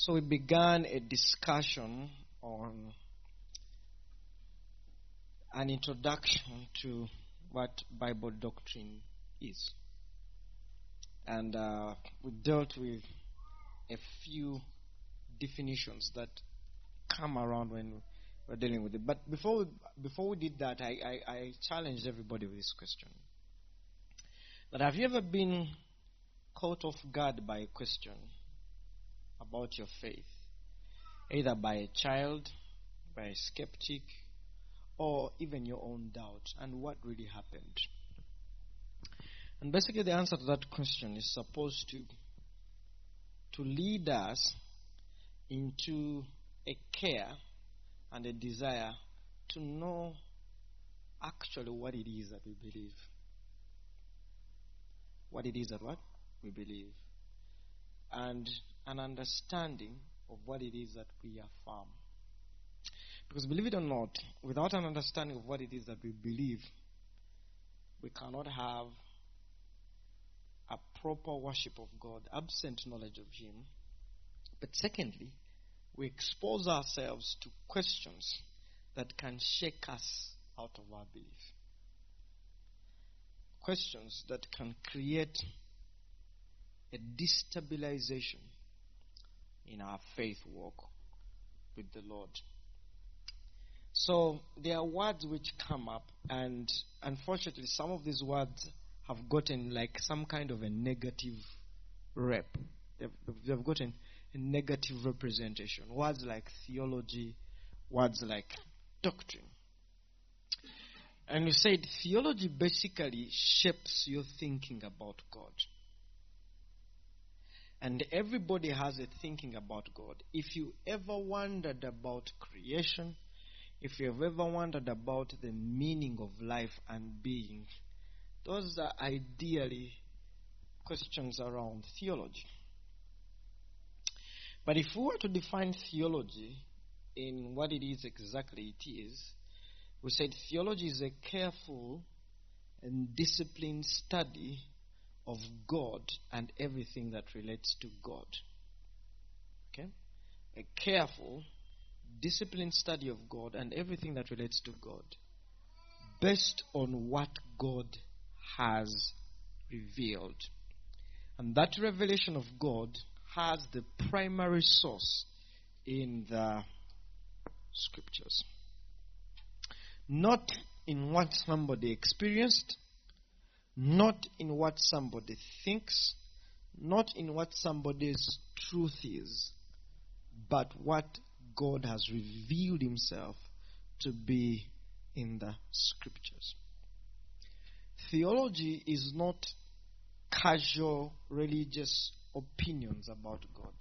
So we began a discussion on an introduction to what Bible doctrine is. And we dealt with a few definitions that come around when we're dealing with it. But before we did that, I challenged everybody with this question. But have you ever been caught off guard by a question about your faith, either by a child, by a skeptic, or even your own doubt, and what really happened? And basically the answer to that question is supposed to lead us into a care and a desire to know actually what it is that we believe. What it is that what we believe. And an understanding of what it is that we affirm. Because believe it or not, without an understanding of what it is that we believe, we cannot have a proper worship of God, absent knowledge of Him. But secondly, we expose ourselves to questions that can shake us out of our belief. Questions that can create a destabilization in our faith walk with the Lord. So there are words which come up, and unfortunately some of these words have gotten like some kind of a negative rep. They've gotten a negative representation. Words like theology, words like doctrine. And we said theology basically shapes your thinking about God. And everybody has a thinking about God. If you ever wondered about creation, if you've ever wondered about the meaning of life and being, those are ideally questions around theology. But if we were to define theology in what it is exactly it is, we said theology is a careful and disciplined study of God and everything that relates to God. Okay? A careful, disciplined study of God and everything that relates to God, based on what God has revealed. And that revelation of God has the primary source in the Scriptures. Not in what somebody experienced, not in what somebody thinks, not in what somebody's truth is, but what God has revealed Himself to be in the Scriptures. Theology is not casual religious opinions about God,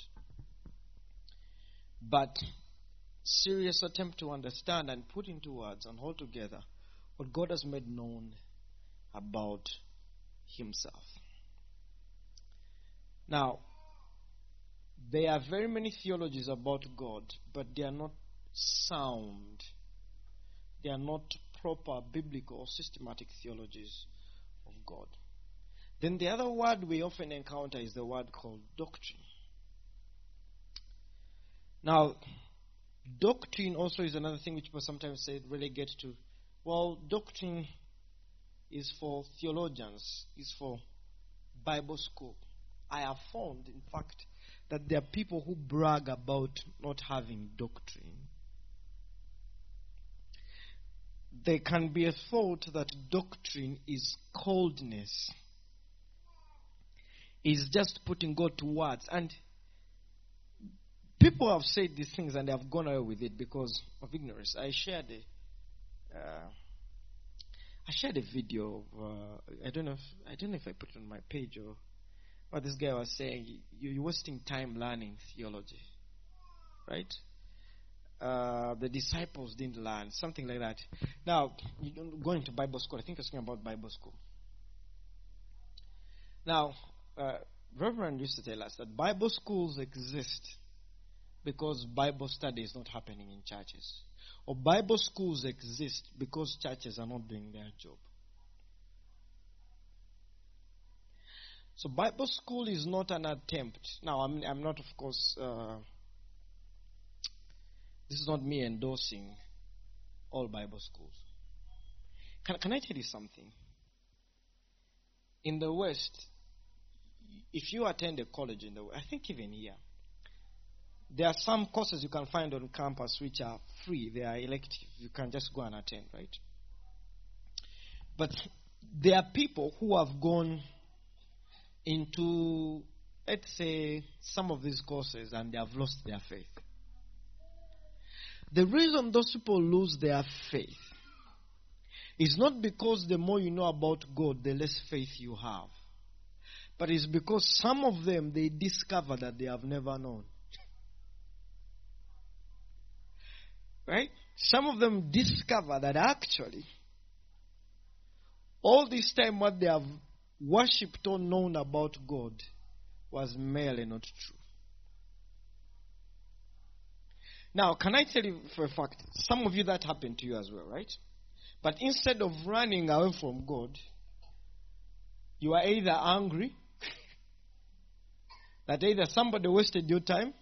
but serious attempt to understand and put into words and hold together what God has made known about Himself. Now, there are very many theologies about God, but they are not sound. They are not proper biblical or systematic theologies of God. Then the other word we often encounter is the word called doctrine. Now, doctrine also is another thing which people sometimes say relegate to. Well, doctrine is for theologians, is for Bible school. I have found, in fact, that there are people who brag about not having doctrine. There can be a thought that doctrine is coldness, is just putting God to words. And people have said these things and they have gone away with it because of ignorance. I shared a video of, I don't know if I put it on my page or what this guy was saying. You're wasting time learning theology, right? The disciples didn't learn, something like that. Now, you don't go into Bible school. I think you're talking about Bible school. Now, Reverend used to tell us that Bible schools exist because Bible study is not happening in churches. Or Bible schools exist because churches are not doing their job. So Bible school is not an attempt. Now, I'm not, of course, This is not me endorsing all Bible schools. Can I tell you something? In the West, if you attend a college in the West, I think even here, there are some courses you can find on campus which are free. They are elective. You can just go and attend, right? But there are people who have gone into, let's say, some of these courses and they have lost their faith. The reason those people lose their faith is not because the more you know about God, the less faith you have. But it's because some of them, they discover that they have never known. Right? Some of them discover that actually, all this time what they have worshipped or known about God was merely not true. Now, can I tell you for a fact, some of you that happened to you as well, right? But instead of running away from God, you are either angry, that either somebody wasted your time,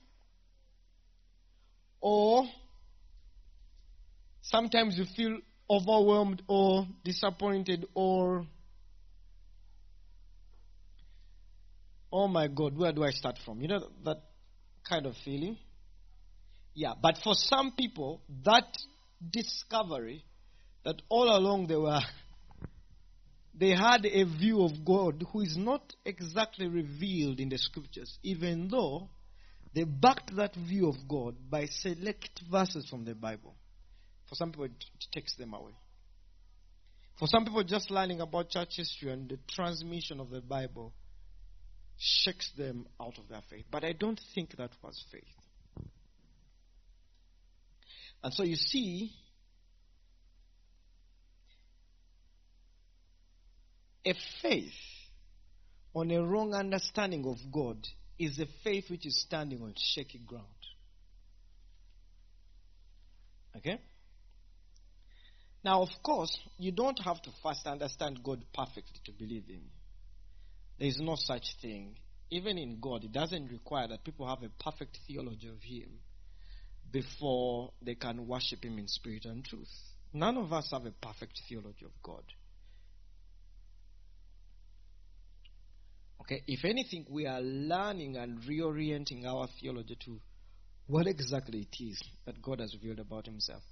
or sometimes you feel overwhelmed or disappointed or, oh my God, where do I start from? You know that kind of feeling? Yeah, but for some people, that discovery that all along they had a view of God who is not exactly revealed in the scriptures, even though they backed that view of God by select verses from the Bible. For some people, it takes them away. For some people, just learning about church history and the transmission of the Bible shakes them out of their faith. But I don't think that was faith. And so you see, a faith on a wrong understanding of God is a faith which is standing on shaky ground. Okay? Now, of course, you don't have to first understand God perfectly to believe Him. There is no such thing. Even in God, it doesn't require that people have a perfect theology of Him before they can worship Him in spirit and truth. None of us have a perfect theology of God. Okay, if anything, we are learning and reorienting our theology to what exactly it is that God has revealed about Himself.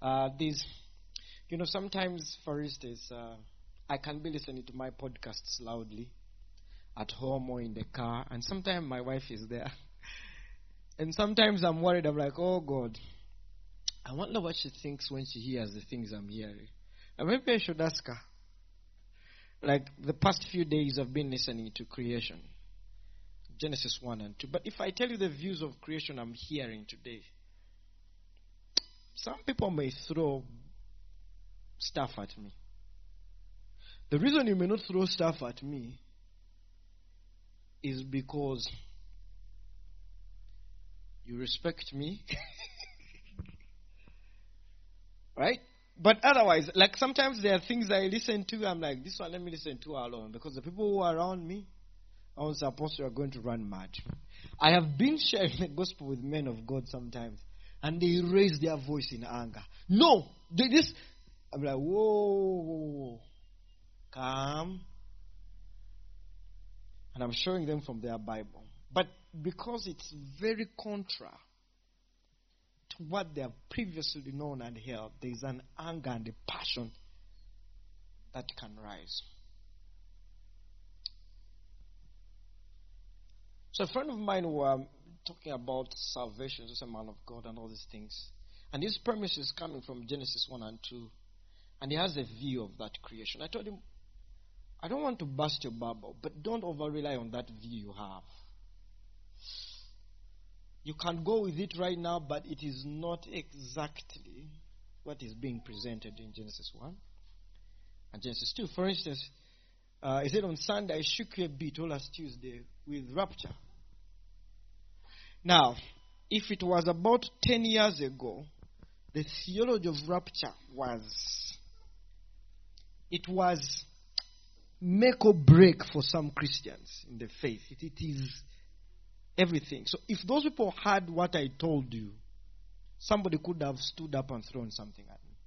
Sometimes, for instance, I can be listening to my podcasts loudly at home or in the car, and sometimes my wife is there. And sometimes I'm worried. I'm like, oh God, I wonder what she thinks when she hears the things I'm hearing. And maybe I should ask her. Like the past few days I've been listening to creation. Genesis 1 and 2. But if I tell you the views of creation I'm hearing today, some people may throw stuff at me. The reason you may not throw stuff at me is because you respect me. Right? But otherwise, like sometimes there are things I listen to, I'm like, this one let me listen to alone. Because the people who are around me, I was supposed to are going to run mad. I have been sharing the gospel with men of God sometimes, and they raise their voice in anger. No! I'm like, whoa, calm. And I'm showing them from their Bible. But because it's very contra to what they have previously known and heard, there is an anger and a passion that can rise. So a friend of mine were talking about salvation, just a man of God and all these things. And his premise is coming from Genesis 1 and 2. And he has a view of that creation. I told him, I don't want to burst your bubble, but don't over-rely on that view you have. You can go with it right now, but it is not exactly what is being presented in Genesis 1 and Genesis 2. For instance, he said on Sunday, I shook you a bit all last Tuesday with rapture. Now, if it was about 10 years ago, the theology of rapture was make or break for some Christians in the faith. It is everything. So if those people had what I told you, somebody could have stood up and thrown something at me.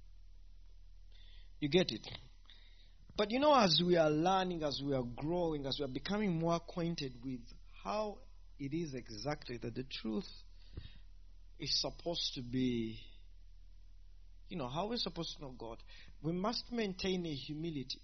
You get it? But as we are learning, as we are growing, as we are becoming more acquainted with how it is exactly that the truth is supposed to be, how we're supposed to know God, we must maintain a humility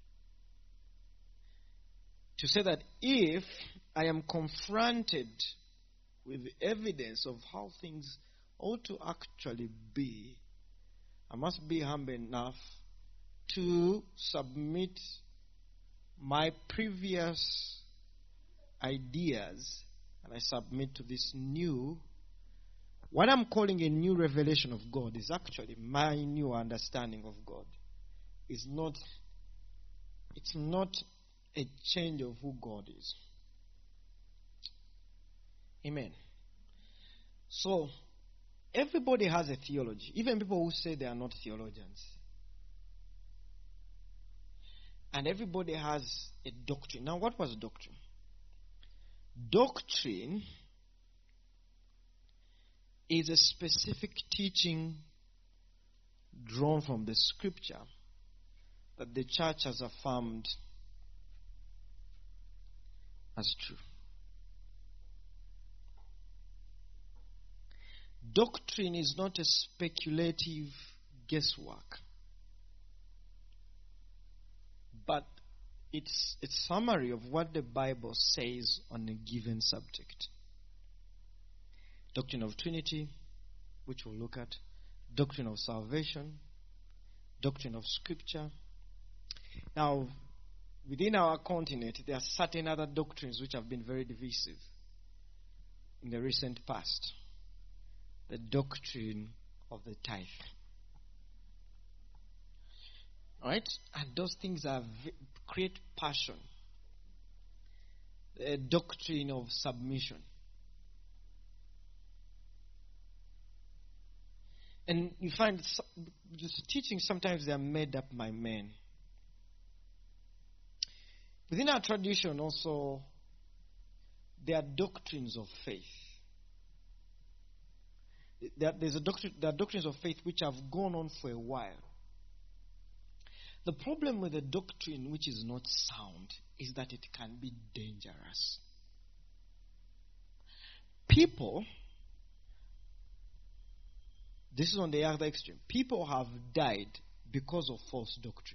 to say that if I am confronted with evidence of how things ought to actually be, I must be humble enough to submit my previous ideas, and I submit to this new, what I'm calling a new revelation of God is actually my new understanding of God. It's not a change of who God is. Amen. So, everybody has a theology, even people who say they are not theologians. And everybody has a doctrine. Now, what was doctrine? Doctrine is a specific teaching drawn from the scripture that the church has affirmed as true. Doctrine is not a speculative guesswork, but it's a summary of what the Bible says on a given subject. Doctrine of Trinity, which we'll look at, doctrine of salvation, doctrine of Scripture. Now, within our continent, there are certain other doctrines which have been very divisive in the recent past. The doctrine of the tithe. Right? And those things create passion. The doctrine of submission. And you find these teachings sometimes they are made up by men. Within our tradition also, there are doctrines of faith. There are doctrines of faith which have gone on for a while. The problem with a doctrine which is not sound is that it can be dangerous. People, this is on the other extreme, people have died because of false doctrine.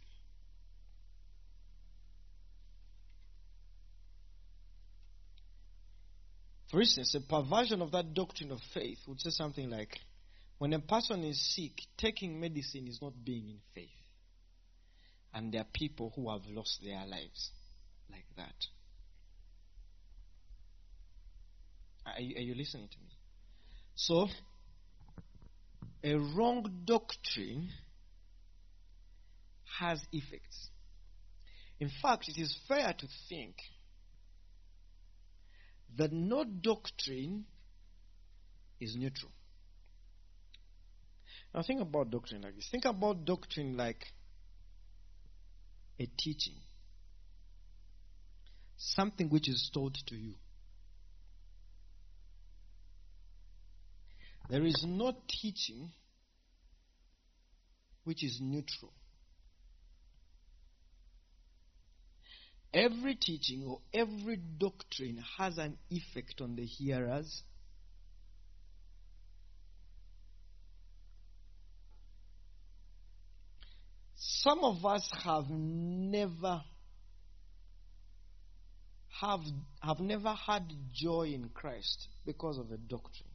For instance, a perversion of that doctrine of faith would say something like, when a person is sick, taking medicine is not being in faith. And there are people who have lost their lives like that. Are you listening to me? So, a wrong doctrine has effects. In fact, it is fair to think that no doctrine is neutral. Now think about doctrine like this. Think about doctrine like a teaching. Something which is taught to you. There is no teaching which is neutral. Every teaching or every doctrine has an effect on the hearers. Some of us have never had joy in Christ because of a doctrine.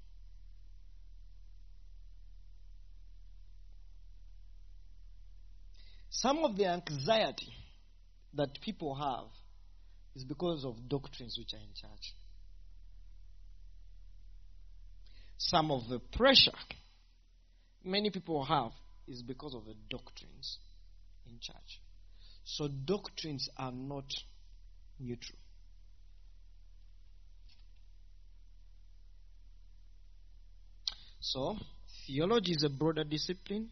Some of the anxiety that people have is because of doctrines which are in church. Some of the pressure many people have is because of the doctrines in church. So doctrines are not neutral. So, theology is a broader discipline.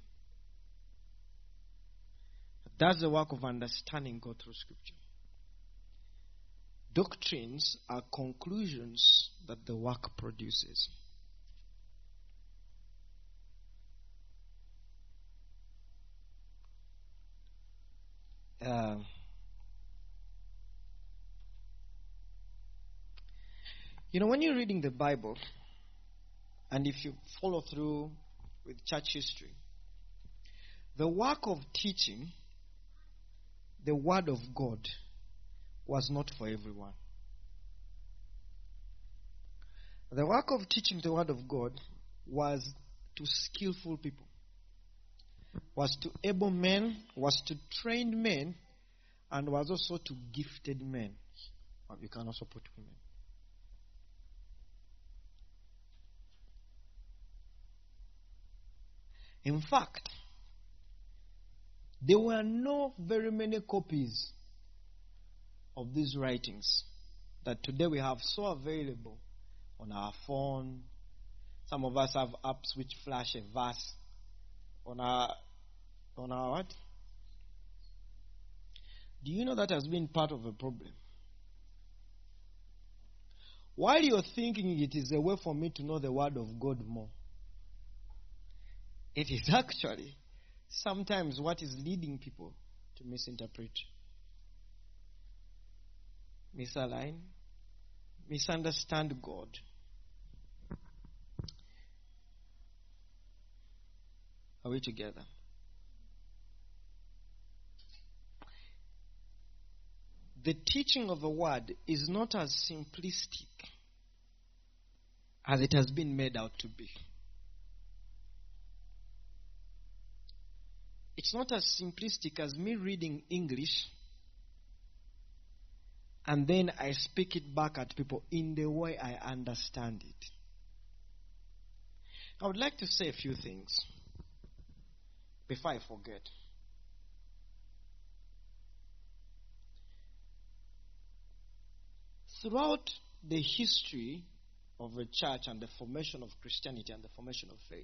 That's the work of understanding God through Scripture. Doctrines are conclusions that the work produces. Uh, when you're reading the Bible, and if you follow through with church history, the work of teaching the Word of God was not for everyone. The work of teaching the Word of God was to skillful people, was to able men, was to trained men, and was also to gifted men. You can also put women. In fact, there were not very many copies of these writings that today we have so available on our phone. Some of us have apps which flash a verse on our what? Do you know that has been part of the problem? While you're thinking it is a way for me to know the Word of God more, it is actually sometimes what is leading people to misinterpret, misalign, misunderstand God. Are we together? The teaching of the Word is not as simplistic as it has been made out to be. It's not as simplistic as me reading English and then I speak it back at people in the way I understand it. I would like to say a few things before I forget. Throughout the history of the church and the formation of Christianity and the formation of faith,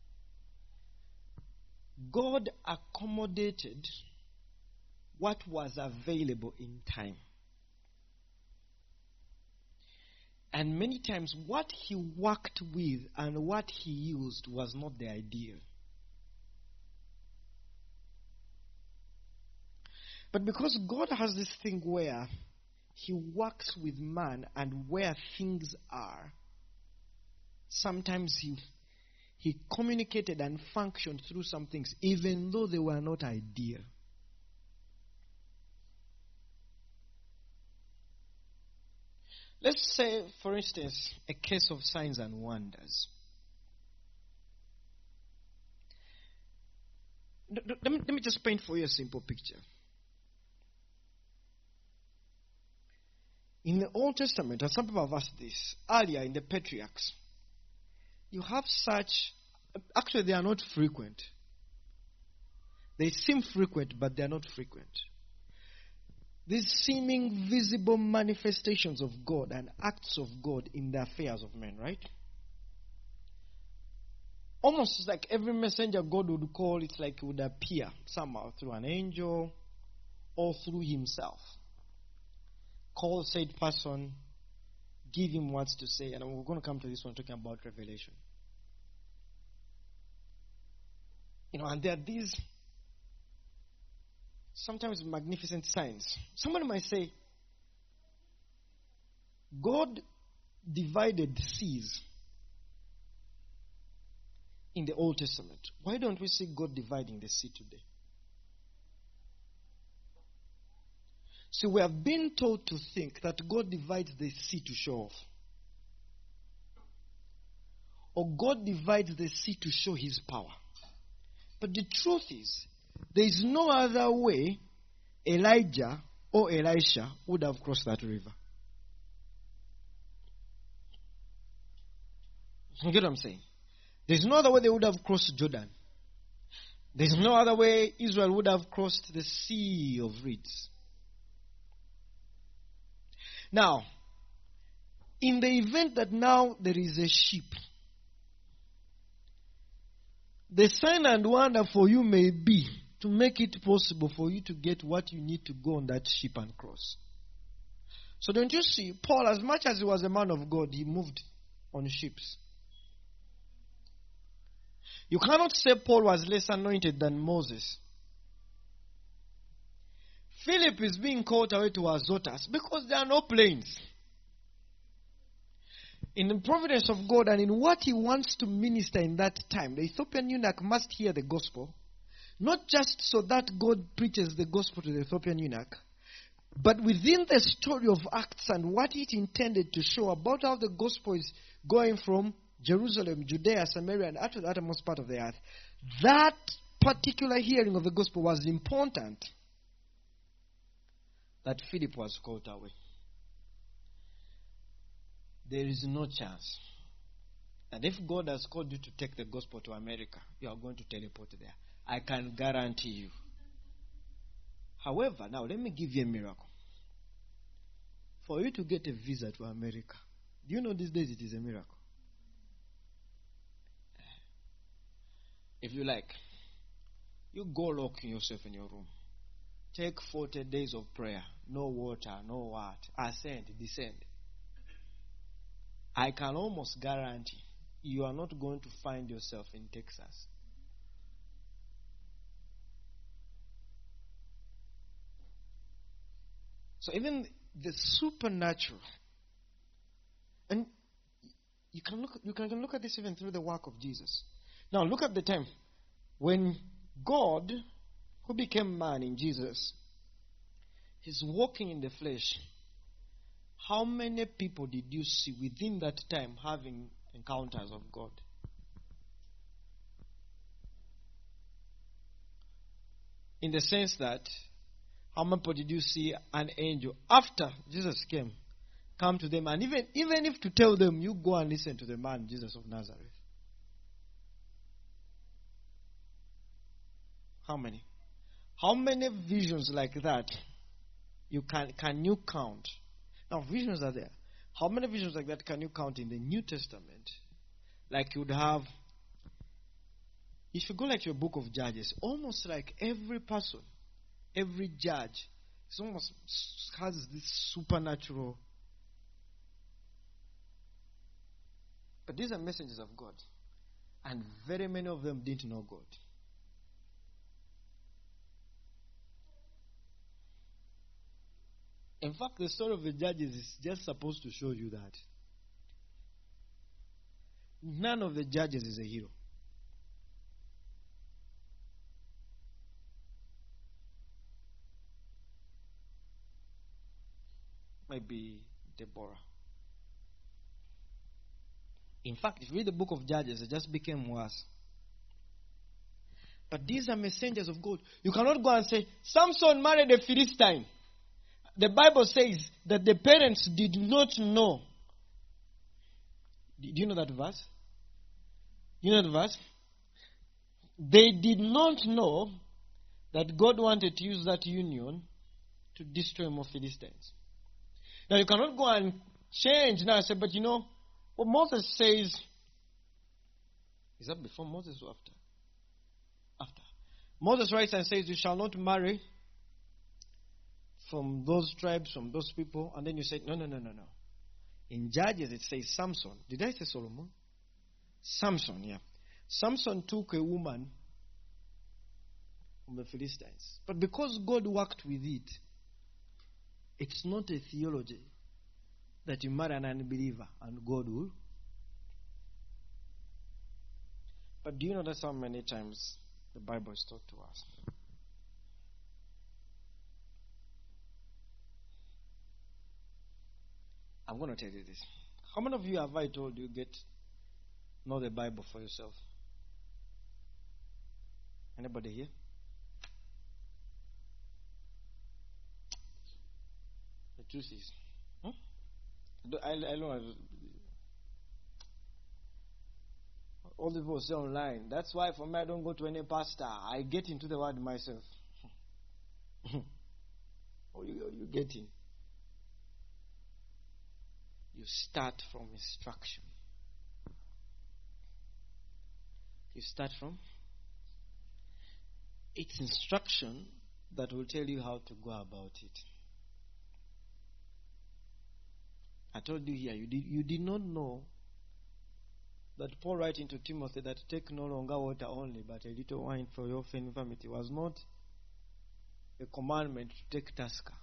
God accommodated what was available in time. And many times what he worked with and what he used was not the ideal. But because God has this thing where he works with man and where things are, sometimes he communicated and functioned through some things even though they were not ideal. Let's say, for instance, a case of signs and wonders. Let me just paint for you a simple picture. In the Old Testament, and some people have asked this, earlier in the patriarchs, you have such, actually they are not frequent. They seem frequent, but they are not frequent. These seeming visible manifestations of God and acts of God in the affairs of men, right? Almost like every messenger God would call, it's like he would appear somehow through an angel or through himself. Call said person, give him words to say, and we're going to come to this one talking about revelation. And there are these sometimes magnificent signs. Somebody might say, God divided seas in the Old Testament. Why don't we see God dividing the sea today? So we have been taught to think that God divides the sea to show off. Or God divides the sea to show his power. But the truth is, there is no other way Elijah or Elisha would have crossed that river. You get what I'm saying? There's no other way they would have crossed Jordan. There's no other way Israel would have crossed the Sea of Reeds. Now, in the event that now there is a ship, the sign and wonder for you may be to make it possible for you to get what you need to go on that ship and cross. So don't you see, Paul, as much as he was a man of God, he moved on ships. You cannot say Paul was less anointed than Moses. Philip is being called away to Azotus because there are no planes. In the providence of God and in what he wants to minister in that time, the Ethiopian eunuch must hear the gospel, not just so that God preaches the gospel to the Ethiopian eunuch, but within the story of Acts and what it intended to show about how the gospel is going from Jerusalem, Judea, Samaria, and out to the uttermost part of the earth, that particular hearing of the gospel was important that Philip was called away. There is no chance. And if God has called you to take the gospel to America, you are going to teleport there. I can guarantee you. However, now let me give you a miracle. For you to get a visa to America, do you know these days it is a miracle? If you like, you go lock yourself in your room. Take 40 days of prayer. No water, no what. Ascend, descend. I can almost guarantee you are not going to find yourself in Texas. So even the supernatural, and you can look at this even through the work of Jesus. Now look at the time when God, who became man in Jesus, is walking in the flesh. How many people did you see within that time having encounters of God? In the sense that, how many people did you see an angel after Jesus came, come to them, and even if to tell them, you go and listen to the man Jesus of Nazareth? How many? How many visions like that can you count? Now, visions are there. How many visions like that can you count in the New Testament? Like you would have, if you go like your book of Judges, almost like every person, every judge, it almost has this supernatural. But these are messengers of God. And very many of them didn't know God. In fact, the story of the judges is just supposed to show you that none of the judges is a hero. Maybe Deborah. In fact, if you read the book of Judges, it just became worse. But these are messengers of God. You cannot go and say, Samson married a Philistine. The Bible says that the parents did not know. Do you know that verse? You know the verse? They did not know that God wanted to use that union to destroy more Philistines. Now you cannot go and change now and say, but you know, what Moses says, is that before Moses or after? After. Moses writes and says, you shall not marry from those tribes, from those people. And then you say, no. In Judges it says Samson. Did I say Solomon? Samson, yeah. Samson took a woman from the Philistines. But because God worked with it, it's not a theology that you marry an unbeliever and God will. But do you know that's how many times the Bible is taught to us? I'm going to tell you this. How many of you have I told you know the Bible for yourself? Anybody here? The truth is, I know all the people say online. That's why for me I don't go to any pastor. I get into the word myself. Oh, you get in. You start from instruction. You start from. It's instruction that will tell you how to go about it. I told you here, you did not know that Paul writing to Timothy that take no longer water only, but a little wine for your infirmity was not a commandment to take Tusker.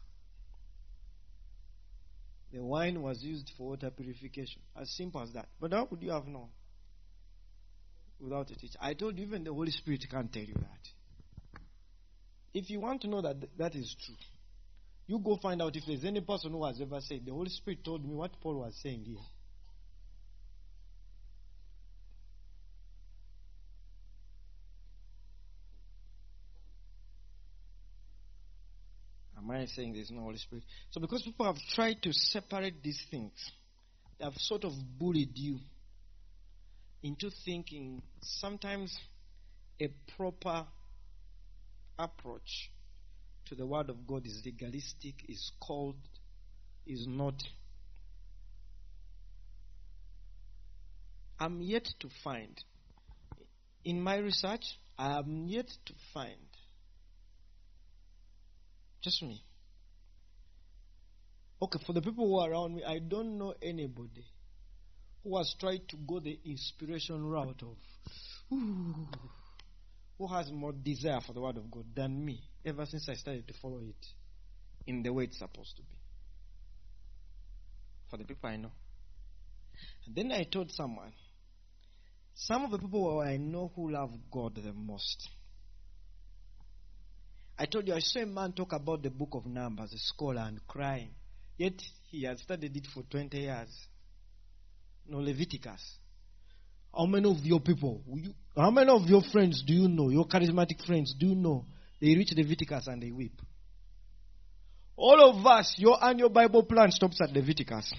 The wine was used for water purification. As simple as that. But how would you have known without a teacher? I told you, even the Holy Spirit can't tell you that. If you want to know that that is true, you go find out if there's any person who has ever said, the Holy Spirit told me what Paul was saying here. Am I saying there's no Holy Spirit? So because people have tried to separate these things, they have sort of bullied you into thinking sometimes a proper approach to the Word of God is legalistic, is not. I'm yet to find, in my research, I am yet to find, just me. Okay, for the people who are around me, I don't know anybody who has tried to go the inspiration route of who has more desire for the Word of God than me ever since I started to follow it in the way it's supposed to be. For the people I know. And then I told someone, some of the people who I know who love God the most. I told you, I saw a man talk about the book of Numbers, a scholar, and crying. Yet he had studied it for 20 years. No, Leviticus. How many of your people, how many of your friends do you know, your charismatic friends, do you know, they reach Leviticus and they weep? All of us, your annual Bible plan stops at Leviticus.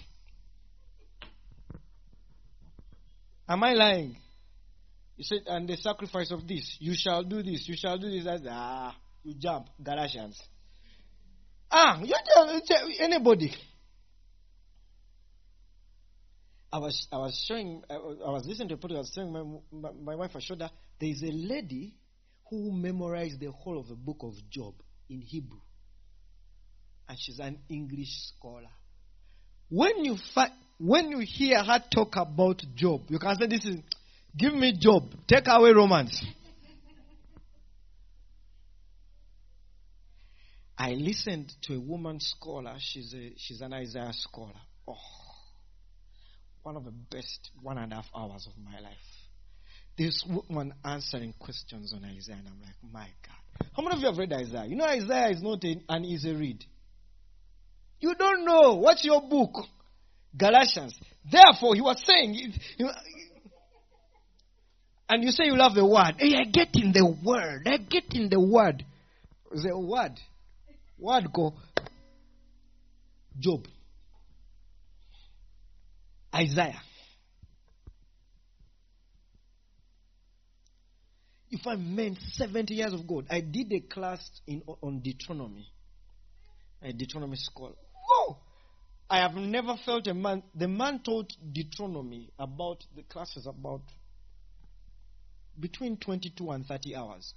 Am I lying? He said, and the sacrifice of this, you shall do this, you shall do this. You jump, Galatians. You tell anybody. I was listening to a podcast. I was telling my wife, I showed her, there is a lady who memorized the whole of the book of Job in Hebrew. And she's an English scholar. When you hear her talk about Job, you can say, this is, give me Job, take away Romans. I listened to a woman scholar. She's an Isaiah scholar. Oh, one of the best 1.5 hours of my life. This woman answering questions on Isaiah, and I'm like, my God. How many of you have read Isaiah? You know Isaiah is not an easy read. You don't know. What's your book? Galatians. Therefore, he was saying, and you say you love the word. Hey, I get in the word. I get in the word. The word. Word go. Job. Isaiah. You find men 70 years of God. I did a class on Deuteronomy. A Deuteronomy scholar. Whoa! I have never felt a man. The man taught Deuteronomy about, the class is about between 22 and 30 hours.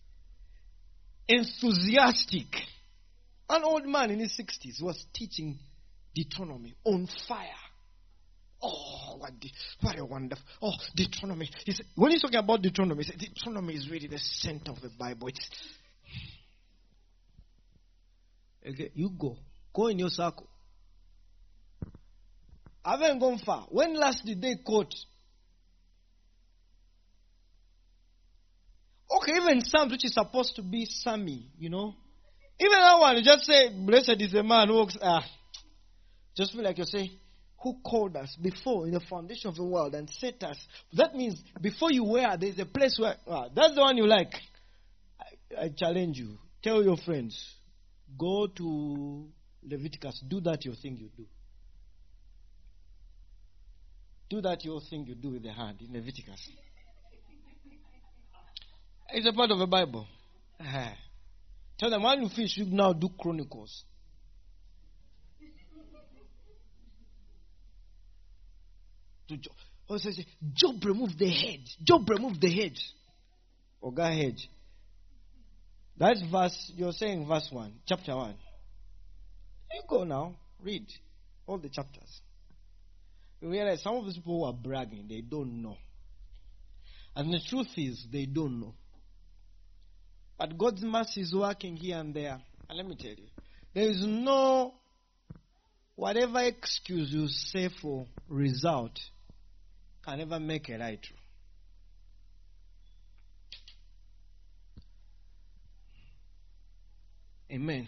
Enthusiastic. An old man in his 60s was teaching Deuteronomy on fire. Oh, what a wonderful. Oh, Deuteronomy. When he's talking about Deuteronomy, he said, Deuteronomy is really the center of the Bible. Okay, you go. Go in your circle. I haven't gone far. When last did they quote? Okay, even Psalms, which is supposed to be Sammy, you know. Even that one, you just say, blessed is the man who walks. Just feel like you're saying, who called us before in the foundation of the world and set us. That means before you were, there's a place where, that's the one you like. I challenge you. Tell your friends, go to Leviticus. Do that your thing you do. Do that your thing you do with the hand in Leviticus. It's a part of the Bible. Tell them, when you finish, you now do Chronicles. To Job. Also say, Job removed the hedge. Job removed the hedge. Oga hedge. That's verse, you're saying verse 1, chapter 1. You go now, read all the chapters. You realize some of these people who are bragging, they don't know. And the truth is, they don't know. But God's mercy is working here and there. And let me tell you, there is no, whatever excuse you say for result can never make a lie true. Amen.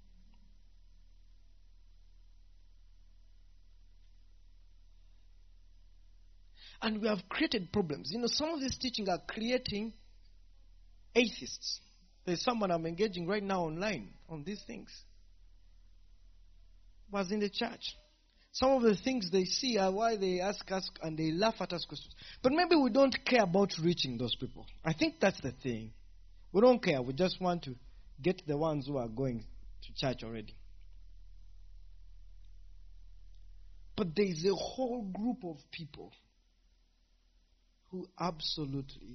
And we have created problems. You know, some of these teachings are creating atheists. There's someone I'm engaging right now online on these things. Was in the church. Some of the things they see are why they ask us and they laugh at us questions. But maybe we don't care about reaching those people. I think that's the thing. We don't care. We just want to get the ones who are going to church already. But there is a whole group of people who absolutely...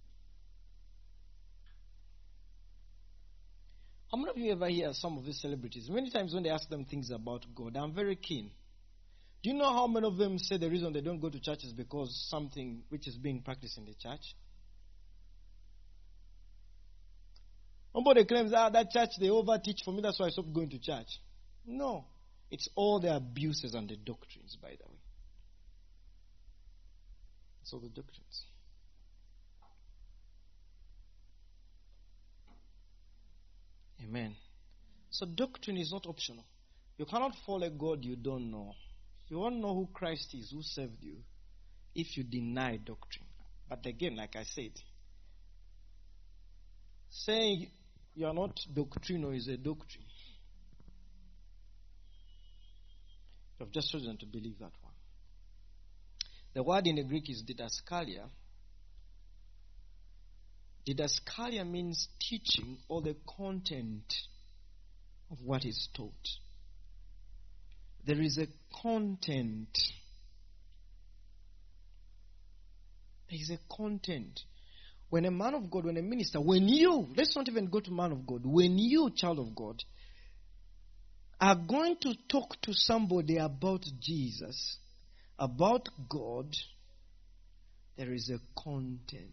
How many of you ever hear some of these celebrities? Many times when they ask them things about God, I'm very keen. Do you know how many of them say the reason they don't go to church is because something which is being practiced in the church? Nobody claims, that church, they overteach for me, that's why I stopped going to church. No. It's all the abuses and the doctrines, by the way. It's all the doctrines. Amen. So doctrine is not optional. You cannot follow a God you don't know. You won't know who Christ is, who saved you, if you deny doctrine. But again, like I said, saying you are not doctrinal is a doctrine. You have just chosen to believe that one. The word in the Greek is didaskalia. Didaskalia means teaching or the content of what is taught. There is a content. There is a content. When a man of God, when a minister, when you, let's not even go to man of God, when you, child of God, are going to talk to somebody about Jesus, about God, there is a content.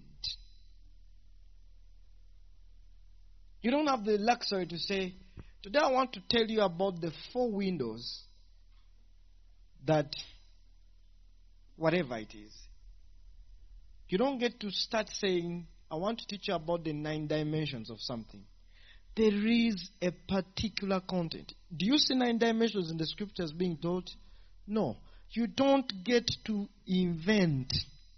You don't have the luxury to say, today I want to tell you about the 4 windows that, whatever it is. You don't get to start saying, I want to teach you about the 9 dimensions of something. There is a particular content. Do you see 9 dimensions in the scriptures being taught? No. You don't get to invent.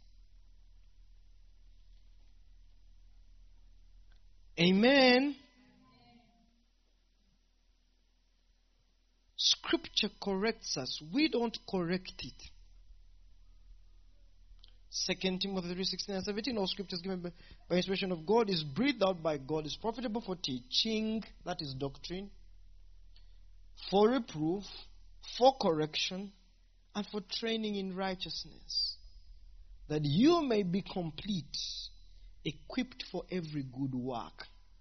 Amen. Scripture corrects us. We don't correct it. 2 Timothy 3:16 and 17, all scriptures given by inspiration of God is breathed out by God, is profitable for teaching, that is doctrine, for reproof, for correction, and for training in righteousness, that you may be complete, equipped for every good work.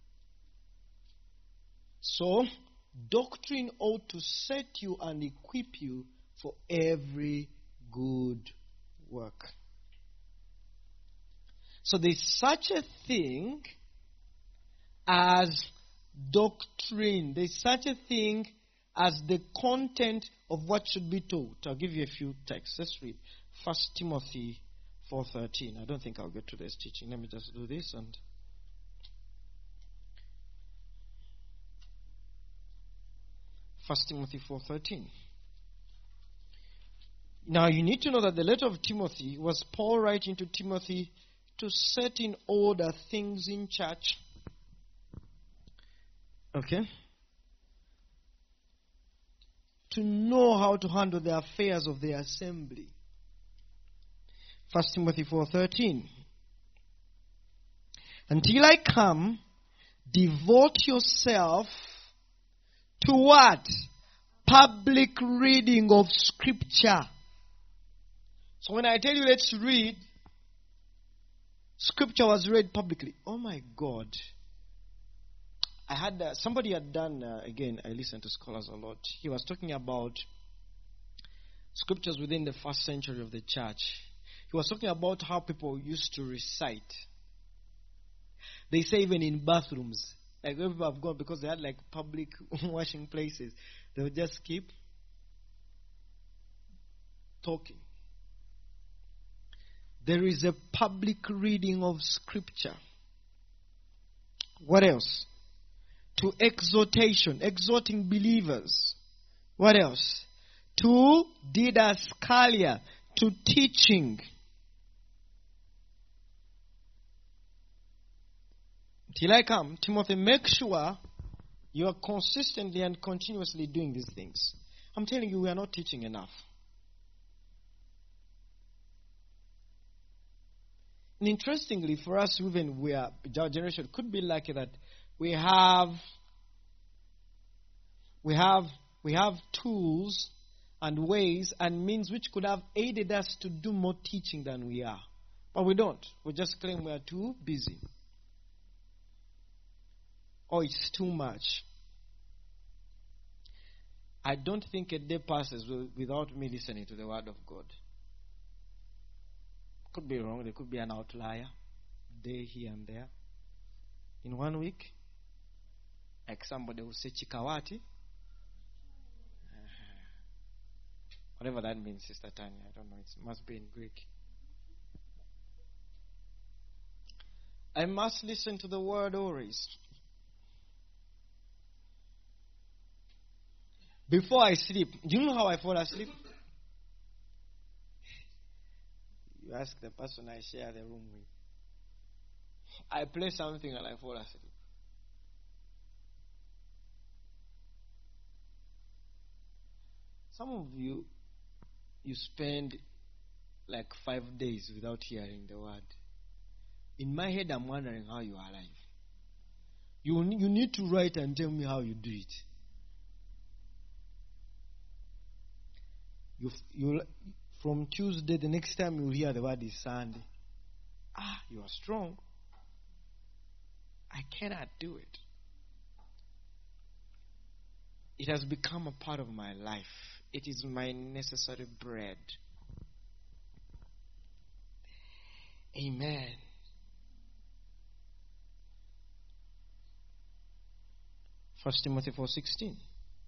So, doctrine ought to set you and equip you for every good work. So there's such a thing as doctrine. There's such a thing as the content of what should be taught. I'll give you a few texts. Let's read 1 Timothy 4:13. I don't think I'll get to this teaching. Let me just do this and... 1 Timothy 4:13. Now you need to know that the letter of Timothy was Paul writing to Timothy to set in order things in church. Okay? To know how to handle the affairs of the assembly. 1 Timothy 4:13. Until I come, devote yourself to what? Public reading of scripture. So when I tell you let's read, scripture was read publicly. Oh my God. I had somebody had done, again, I listen to scholars a lot. He was talking about scriptures within the first century of the church. He was talking about how people used to recite. They say even in bathrooms. Like where people have gone because they had like public washing places. They would just keep talking. There is a public reading of scripture. What else? To exhortation, exhorting believers. What else? To didaskalia, to teaching. Till I come, Timothy, make sure you are consistently and continuously doing these things. I'm telling you, we are not teaching enough. And interestingly, for us, even our generation could be lucky that we have tools and ways and means which could have aided us to do more teaching than we are. But we don't. We just claim we are too busy. Or it's too much. I don't think a day passes without me listening to the Word of God. Could be wrong. There could be an outlier. Day here and there. In 1 week, like somebody will say Chikawati. Whatever that means, Sister Tanya. I don't know. It must be in Greek. I must listen to the Word always. Before I sleep, do you know how I fall asleep? You ask the person I share the room with. I play something and I fall asleep. Some of you spend like 5 days without hearing the word. In my head, I'm wondering how you are alive. You need to write and tell me how you do it. You from Tuesday, the next time you hear the word is Sunday. You are strong. I cannot do it. It has become a part of my life. It is my necessary bread. Amen. First Timothy 4:16.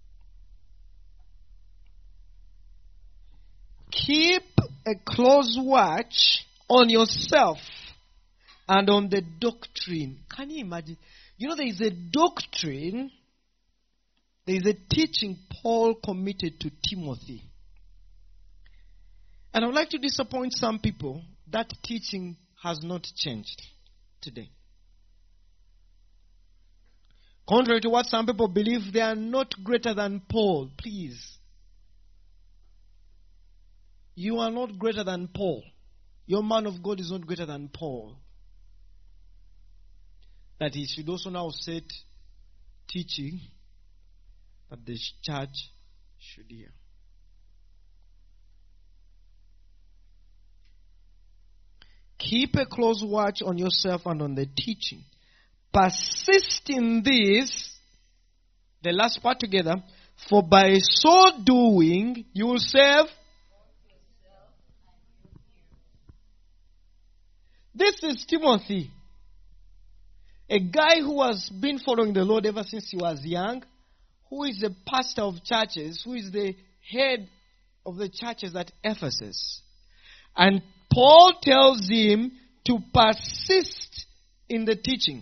Keep a close watch on yourself and on the doctrine. Can you imagine? You know, there is a doctrine, there is a teaching Paul committed to Timothy. And I would like to disappoint some people. That teaching has not changed today. Contrary to what some people believe, they are not greater than Paul. Please. You are not greater than Paul. Your man of God is not greater than Paul. That he should also now set teaching that the church should hear. Keep a close watch on yourself and on the teaching. Persist in this, the last part together, for by so doing you will save. This is Timothy, a guy who has been following the Lord ever since he was young, who is a pastor of churches, who is the head of the churches at Ephesus. And Paul tells him to persist in the teaching.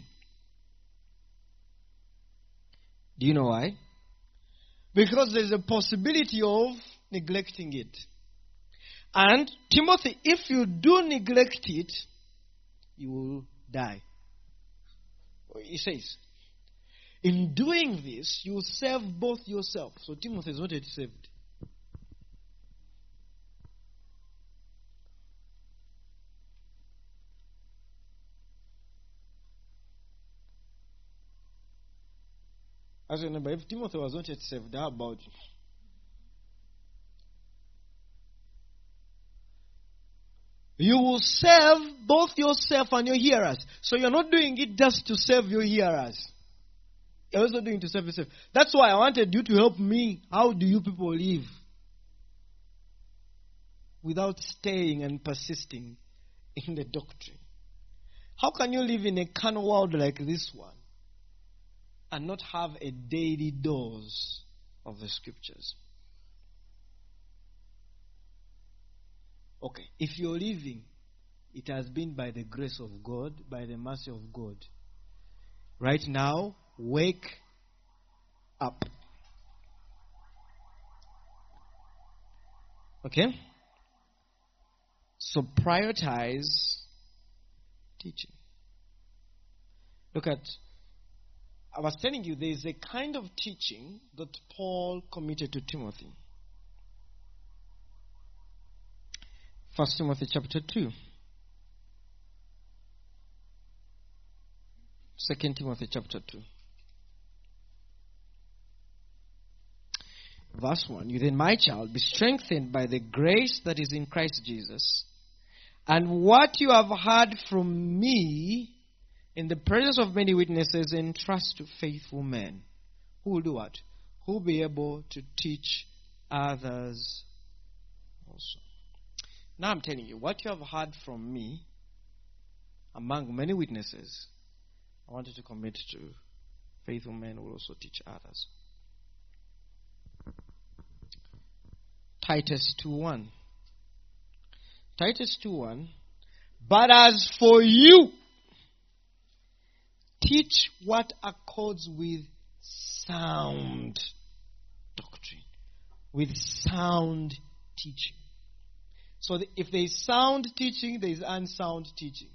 Do you know why? Because there's a possibility of neglecting it. And Timothy, if you do neglect it, you will die. He says, in doing this, you will save both yourself. So Timothy is not yet saved. As you remember, if Timothy was not yet saved, how about you? You will save both yourself and your hearers. So you're not doing it just to save your hearers. You're also doing it to save yourself. That's why I wanted you to help me. How do you people live without staying and persisting in the doctrine? How can you live in a carnal world like this one and not have a daily dose of the scriptures. Okay, if you're living, it has been by the grace of God, by the mercy of God. Right now, wake up. Okay? So prioritize teaching. Look at, I was telling you, there is a kind of teaching that Paul committed to Timothy. 1 Timothy chapter 2. 2 Timothy chapter 2. Verse 1. You then, my child, be strengthened by the grace that is in Christ Jesus. And what you have heard from me in the presence of many witnesses, entrust to faithful men. Who will do what? Who will be able to teach others also. Now I'm telling you, what you have heard from me among many witnesses, I want you to commit to faithful men who will also teach others. Titus 2:1. Titus 2:1. But as for you, teach what accords with sound doctrine. With sound teaching. So if there is sound teaching, there is unsound teaching.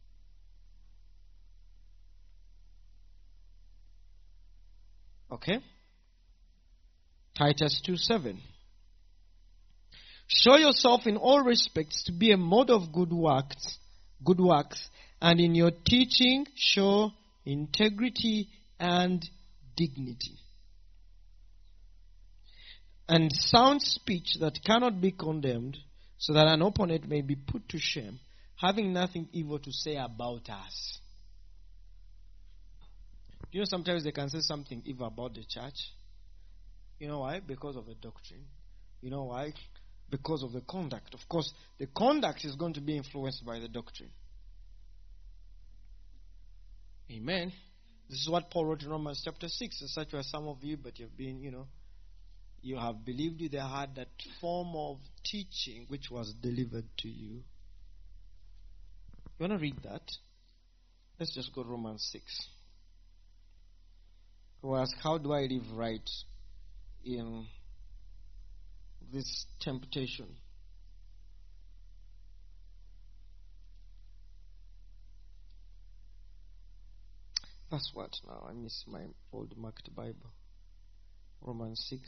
Okay? Titus 2:7. Show yourself in all respects to be a model of good works, and in your teaching show integrity and dignity. And sound speech that cannot be condemned, so that an opponent may be put to shame, having nothing evil to say about us. You know, sometimes they can say something evil about the church. You know why? Because of the doctrine. You know why? Because of the conduct. Of course, the conduct is going to be influenced by the doctrine. Amen. This is what Paul wrote in Romans chapter 6. Such were some of you, but you've been, you have believed with your heart that form of teaching which was delivered to you. You want to read that? Let's just go to Romans 6. Who ask, how do I live right in this temptation? That's what now? I miss my old marked Bible. Romans 6.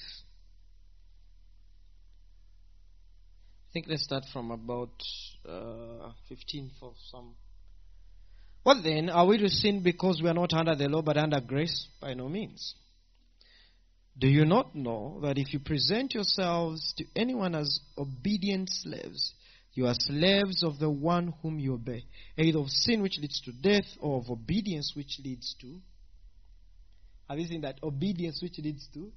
I think let's start from about 15 for some. What then? Are we to sin because we are not under the law but under grace? By no means. Do you not know that if you present yourselves to anyone as obedient slaves, you are slaves of the one whom you obey, either of sin which leads to death or of obedience which leads to? Have you seen that? Obedience which leads to?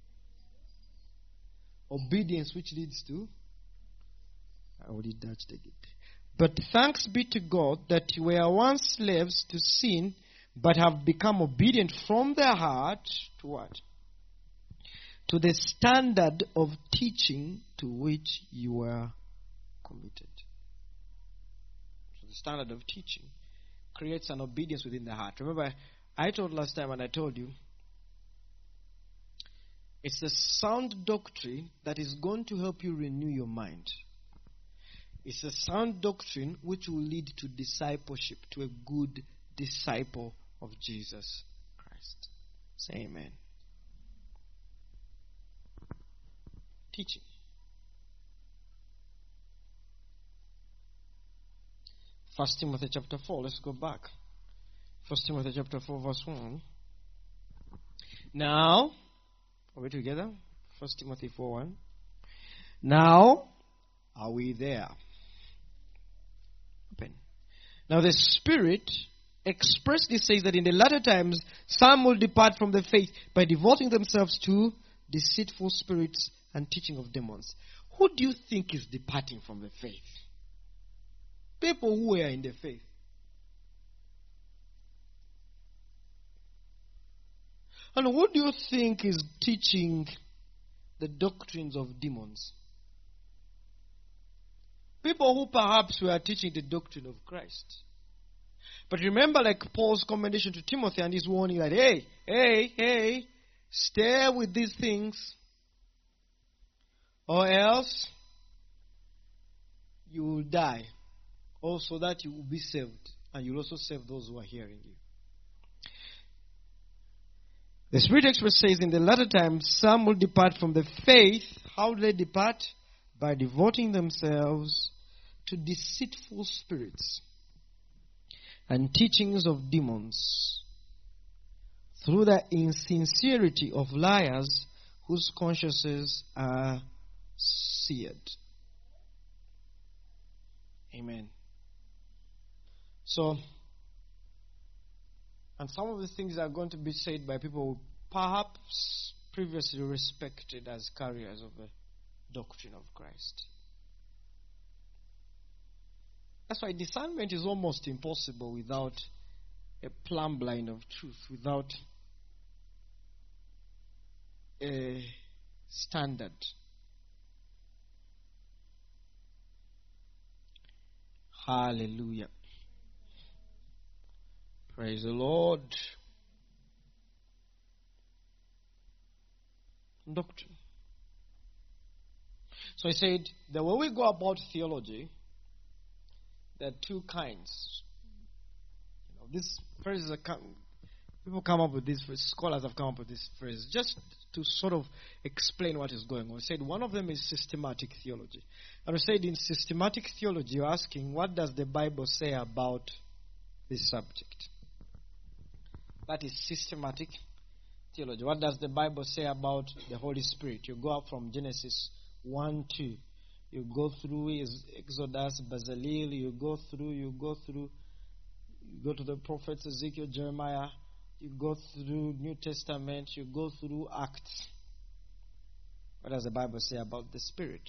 Obedience which leads to? I already touched it. But thanks be to God that you were once slaves to sin, but have become obedient from the heart to what? To the standard of teaching to which you were committed. So the standard of teaching creates an obedience within the heart. Remember, I told last time and I told you, it's the sound doctrine that is going to help you renew your mind. It's a sound doctrine which will lead to discipleship, to a good disciple of Jesus Christ. Say amen. Teaching. 1 Timothy chapter 4. Let's go back. 1 Timothy chapter 4 verse 1. Now, are we together? 1 Timothy 4:1. Now, are we there? Open. Now the Spirit expressly says that in the latter times some will depart from the faith by devoting themselves to deceitful spirits and teaching of demons. Who do you think is departing from the faith? People who are in the faith. And who do you think is teaching the doctrines of demons? People who perhaps were teaching the doctrine of Christ. But remember, like Paul's commendation to Timothy and his warning that, hey, stay with these things, or else you will die. Also that you will be saved, and you will also save those who are hearing you. The Spirit Express says in the latter times, some will depart from the faith. How do they depart? By devoting themselves to deceitful spirits and teachings of demons, through the insincerity of liars whose consciences are seared. Amen. So, and some of the things are going to be said by people who perhaps previously respected as carriers of the doctrine of Christ. That's why discernment is almost impossible without a plumb line of truth, without a standard. Hallelujah. Praise the Lord. Doctrine. So I said that when we go about theology, there are two kinds. This phrase people come up with this phrase, scholars have come up with this phrase just to sort of explain what is going on. We said one of them is systematic theology. And we said in systematic theology, you're asking, what does the Bible say about this subject? That is systematic theology. What does the Bible say about the Holy Spirit? You go up from Genesis 1, 2. You go through Exodus, Bezalel, you go to the prophets Ezekiel, Jeremiah, you go through New Testament, you go through Acts. What does the Bible say about the Spirit?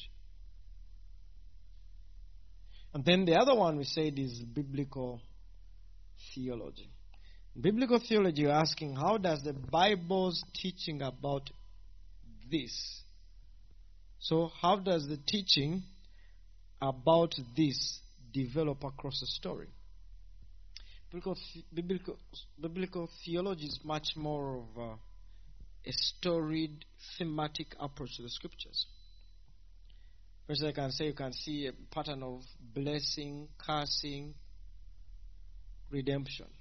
And then the other one we said is biblical theology. Biblical theology, you're asking, how does the Bible's teaching about this? So how does the teaching about this develop across a story? Biblical theology is much more of a storied, thematic approach to the scriptures. First, you can see a pattern of blessing, cursing, redemption.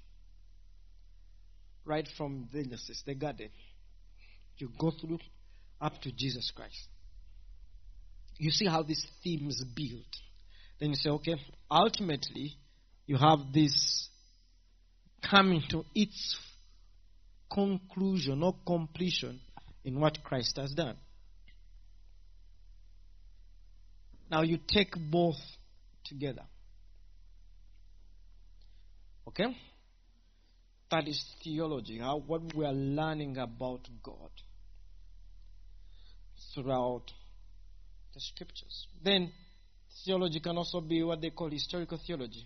Right from Genesis, the garden. You go through up to Jesus Christ. You see how these themes build. Then you say, okay, ultimately, you have this coming to its conclusion or completion in what Christ has done. Now you take both together. Okay? That is theology, what we are learning about God throughout the scriptures. Then theology can also be what they call historical theology.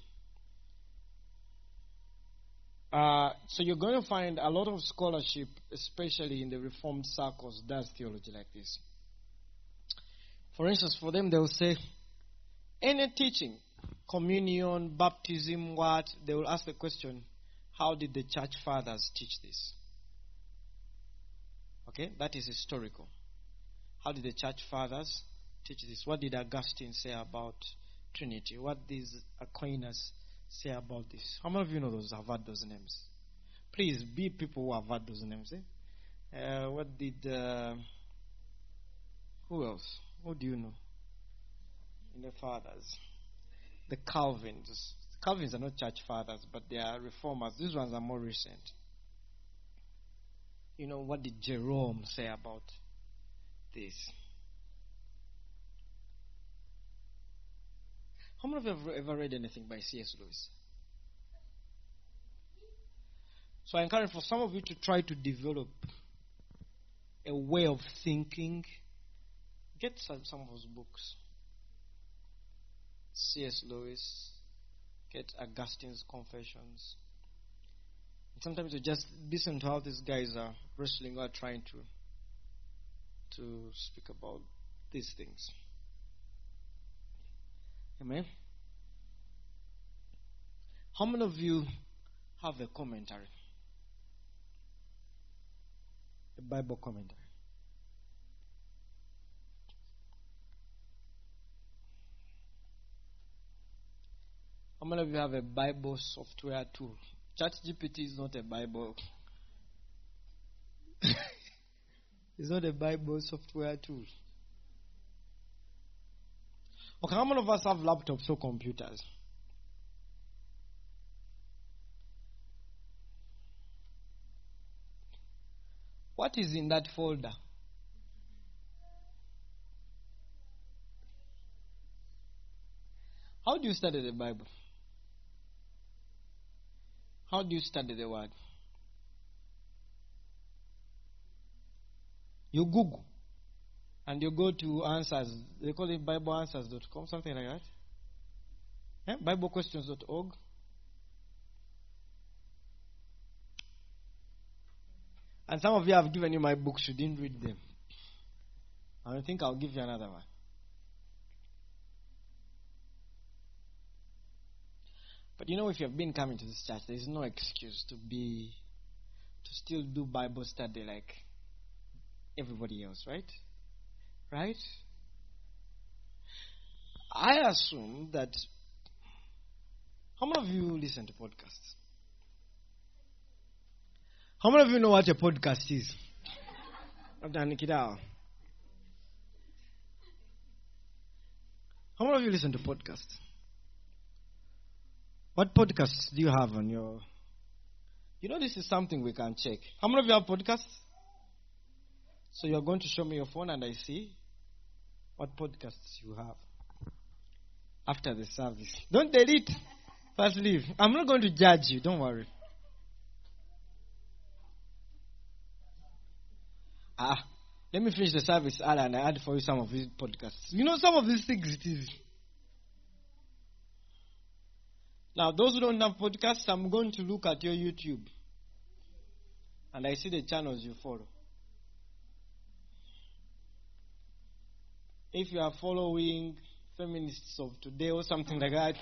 So you're going to find a lot of scholarship, especially in the Reformed circles, does theology like this. For instance, for them, they will say, any teaching, communion, baptism, what, they will ask the question, how did the church fathers teach this? Okay, that is historical. How did the church fathers teach this? What did Augustine say about Trinity? What did Aquinas say about this? How many of you know those, have heard those names? Please be people who have heard those names. What did, who else? Who do you know? In the fathers. The Calvins. Calvins are not church fathers, but they are reformers. These ones are more recent. You know, what did Jerome say about this? How many of you have ever read anything by C.S. Lewis? So I encourage for some of you to try to develop a way of thinking. Get some of those books. C.S. Lewis. Get Augustine's Confessions. Sometimes you just listen to how these guys are wrestling or trying to speak about these things. Amen. How many of you have a commentary? A Bible commentary. How many of you have a Bible software tool? ChatGPT is not a Bible. It's not a Bible software tool. Okay, how many of us have laptops or computers? What is in that folder? How do you study the Bible? How do you study the Word? You Google. And you go to answers. They call it BibleAnswers.com, something like that. Yeah? BibleQuestions.org. And some of you have given you my books. You didn't read them. I think I'll give you another one. But you know, if you have been coming to this church, there is no excuse to still do Bible study like everybody else, right? Right? I assume that. How many of you listen to podcasts? How many of you know what a podcast is? I've done it out. How many of you listen to podcasts? What podcasts do you have on your... You know, this is something we can check. How many of you have podcasts? So you're going to show me your phone and I see what podcasts you have after the service. Don't delete. First leave. I'm not going to judge you. Don't worry. Let me finish the service early and I add for you some of these podcasts. You know, some of these things it is. Now, those who don't have podcasts, I'm going to look at your YouTube. And I see the channels you follow. If you are following feminists of today or something like that.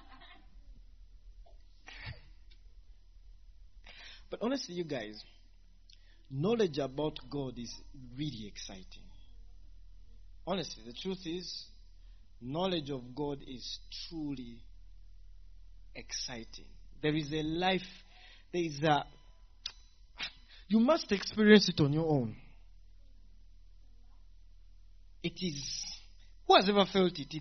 But honestly, you guys, knowledge about God is really exciting. Honestly, the truth is, knowledge of God is truly exciting. There is a life, you must experience it on your own. It is, who has ever felt it?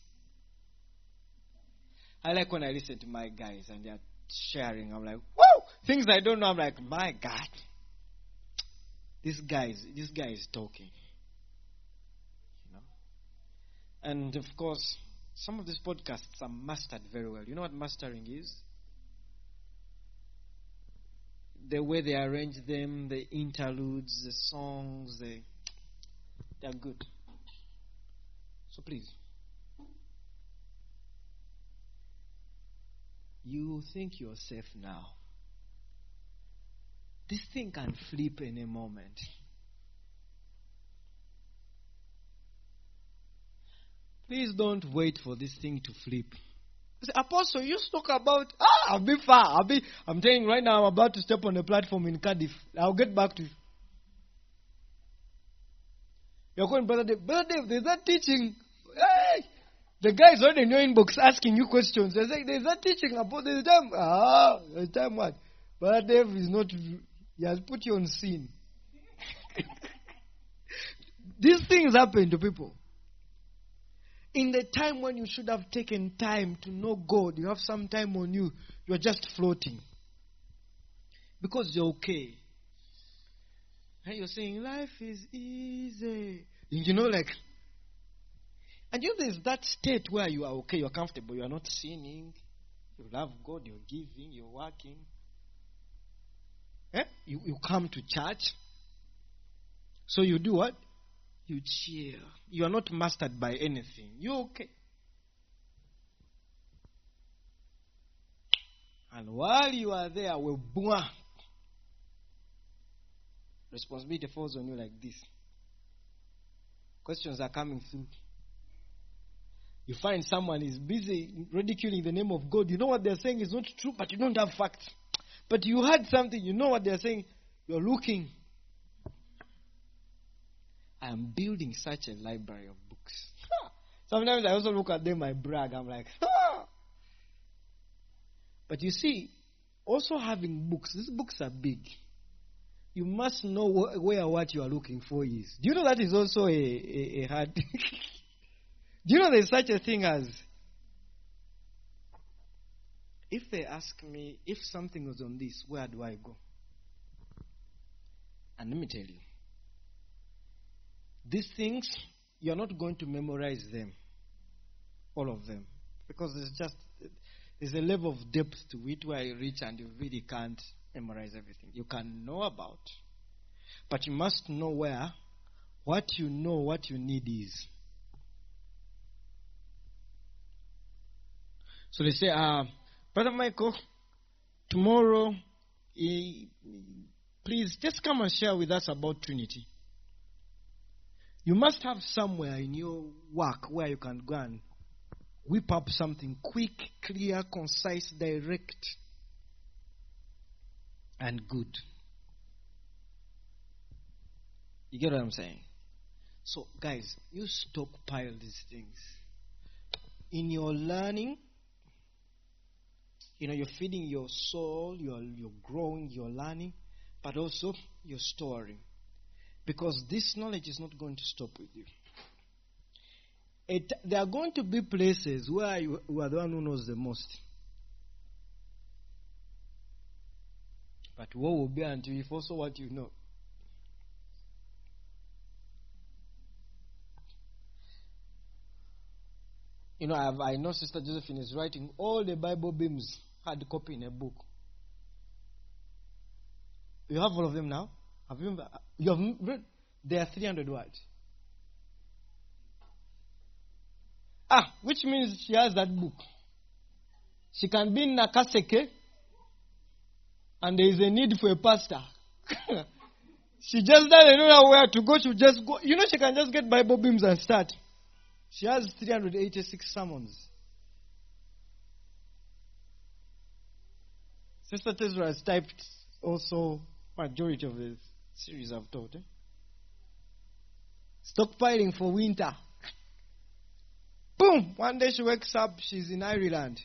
I like when I listen to my guys and they are sharing. I'm like, whoa! Things I don't know, I'm like, my God. This guy is talking. You know? And of course, some of these podcasts are mastered very well. You know what mastering is? The way they arrange them, the interludes, the songs, they're good. So please. You think you're safe now. This thing can flip any moment. Please don't wait for this thing to flip. Say, Apostle, you talk about, I'll be far. I'm telling you right now, I'm about to step on a platform in Cardiff. I'll get back to you. You're calling Brother Dave. Brother Dave, there's that teaching. Hey! The guy's already in your inbox asking you questions. They say, there's that teaching about the time. The time what? Brother Dave is not, he has put you on scene. These things happen to people. In the time when you should have taken time to know God, you have some time on you, you're just floating. Because you're okay. And you're saying, life is easy. You know, like, and you know, there's that state where you are okay, you're comfortable, you're not sinning, you love God, you're giving, you're working. You come to church. So you do what? You cheer. You are not mastered by anything. You're okay. And while you are there, we boom. Responsibility falls on you like this. Questions are coming through. You find someone is busy ridiculing the name of God. You know what they're saying is not true, but you don't have facts. But you heard something, you know what they're saying. You're looking. I am building such a library of books. Sometimes I also look at them, I brag. I'm like, But you see, also having books, these books are big. You must know where what you are looking for is. Do you know that is also a hard... Do you know there's such a thing as... If they ask me, if something was on this, where do I go? And let me tell you. These things, you're not going to memorize them. All of them. Because there's a level of depth to it where you reach and you really can't memorize everything. You can know about. But you must know where what you know, what you need is. So they say, Brother Michael, tomorrow, please just come and share with us about Trinity. You must have somewhere in your work where you can go and whip up something quick, clear, concise, direct, and good. You get what I'm saying? So, guys, you stockpile these things. In your learning, you're feeding your soul, you're growing, you're learning, but also you're storing. Because this knowledge is not going to stop with you. There are going to be places where you are the one who knows the most. But what will be until you also what you know? I know Sister Josephine is writing all the Bible beams, hard copy in a book. You have all of them now? You have read? There are 300 words. Which means she has that book. She can be in Nakaseke, and there is a need for a pastor. She just doesn't know where to go. She just go. She can just get Bible beams and start. She has 386 sermons. Sister Tesra has typed also majority of the series I've taught. Stockpiling for winter. Boom! One day she wakes up, she's in Ireland.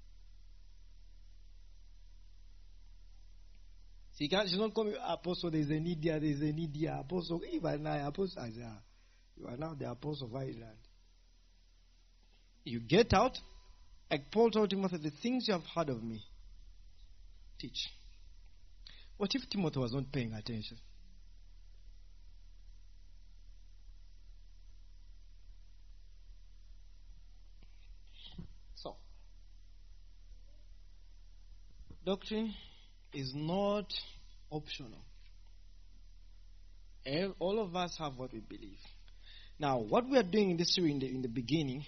She's not coming, Apostle, there's a need here. Apostle, even I, Apostle Isaiah. You are now the Apostle of Ireland. You get out, like Paul told Timothy, the things you have heard of me, teach. What if Timothy was not paying attention? So, doctrine is not optional. All of us have what we believe. Now, what we are doing in this series in the beginning,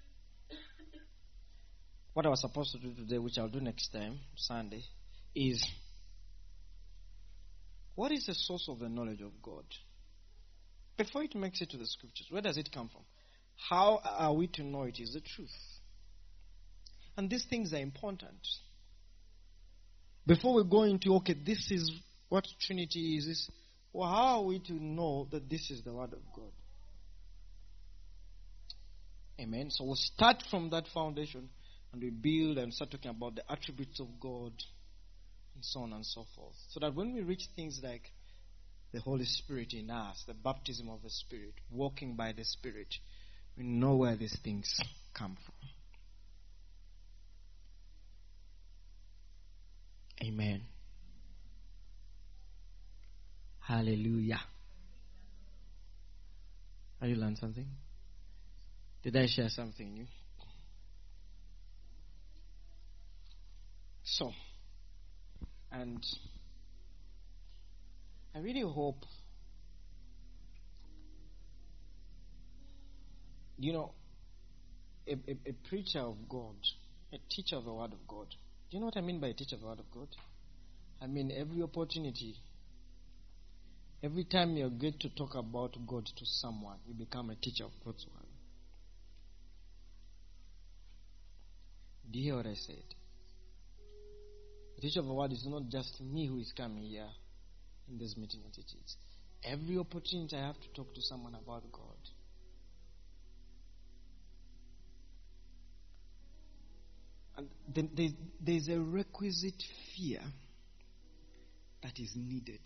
what I was supposed to do today, which I'll do next time, Sunday, is what is the source of the knowledge of God? Before it makes it to the scriptures, where does it come from? How are we to know it is the truth? And these things are important. Before we go into, this is what Trinity is, how are we to know that this is the Word of God? Amen. So we'll start from that foundation and we build and start talking about the attributes of God and so on and so forth. So that when we reach things like the Holy Spirit in us, the baptism of the Spirit, walking by the Spirit, we know where these things come from. Amen. Hallelujah. Have you learned something? Did I share something new? So, and I really hope, a preacher of God, a teacher of the Word of God, Do you know what I mean by teach of the Word of God? I mean every opportunity, every time you get to talk about God to someone, you become a teacher of God's Word. Do you hear what I said? The teacher of the Word is not just me who is coming here in this meeting and teach it. Every opportunity I have to talk to someone about God. And then there's a requisite fear that is needed.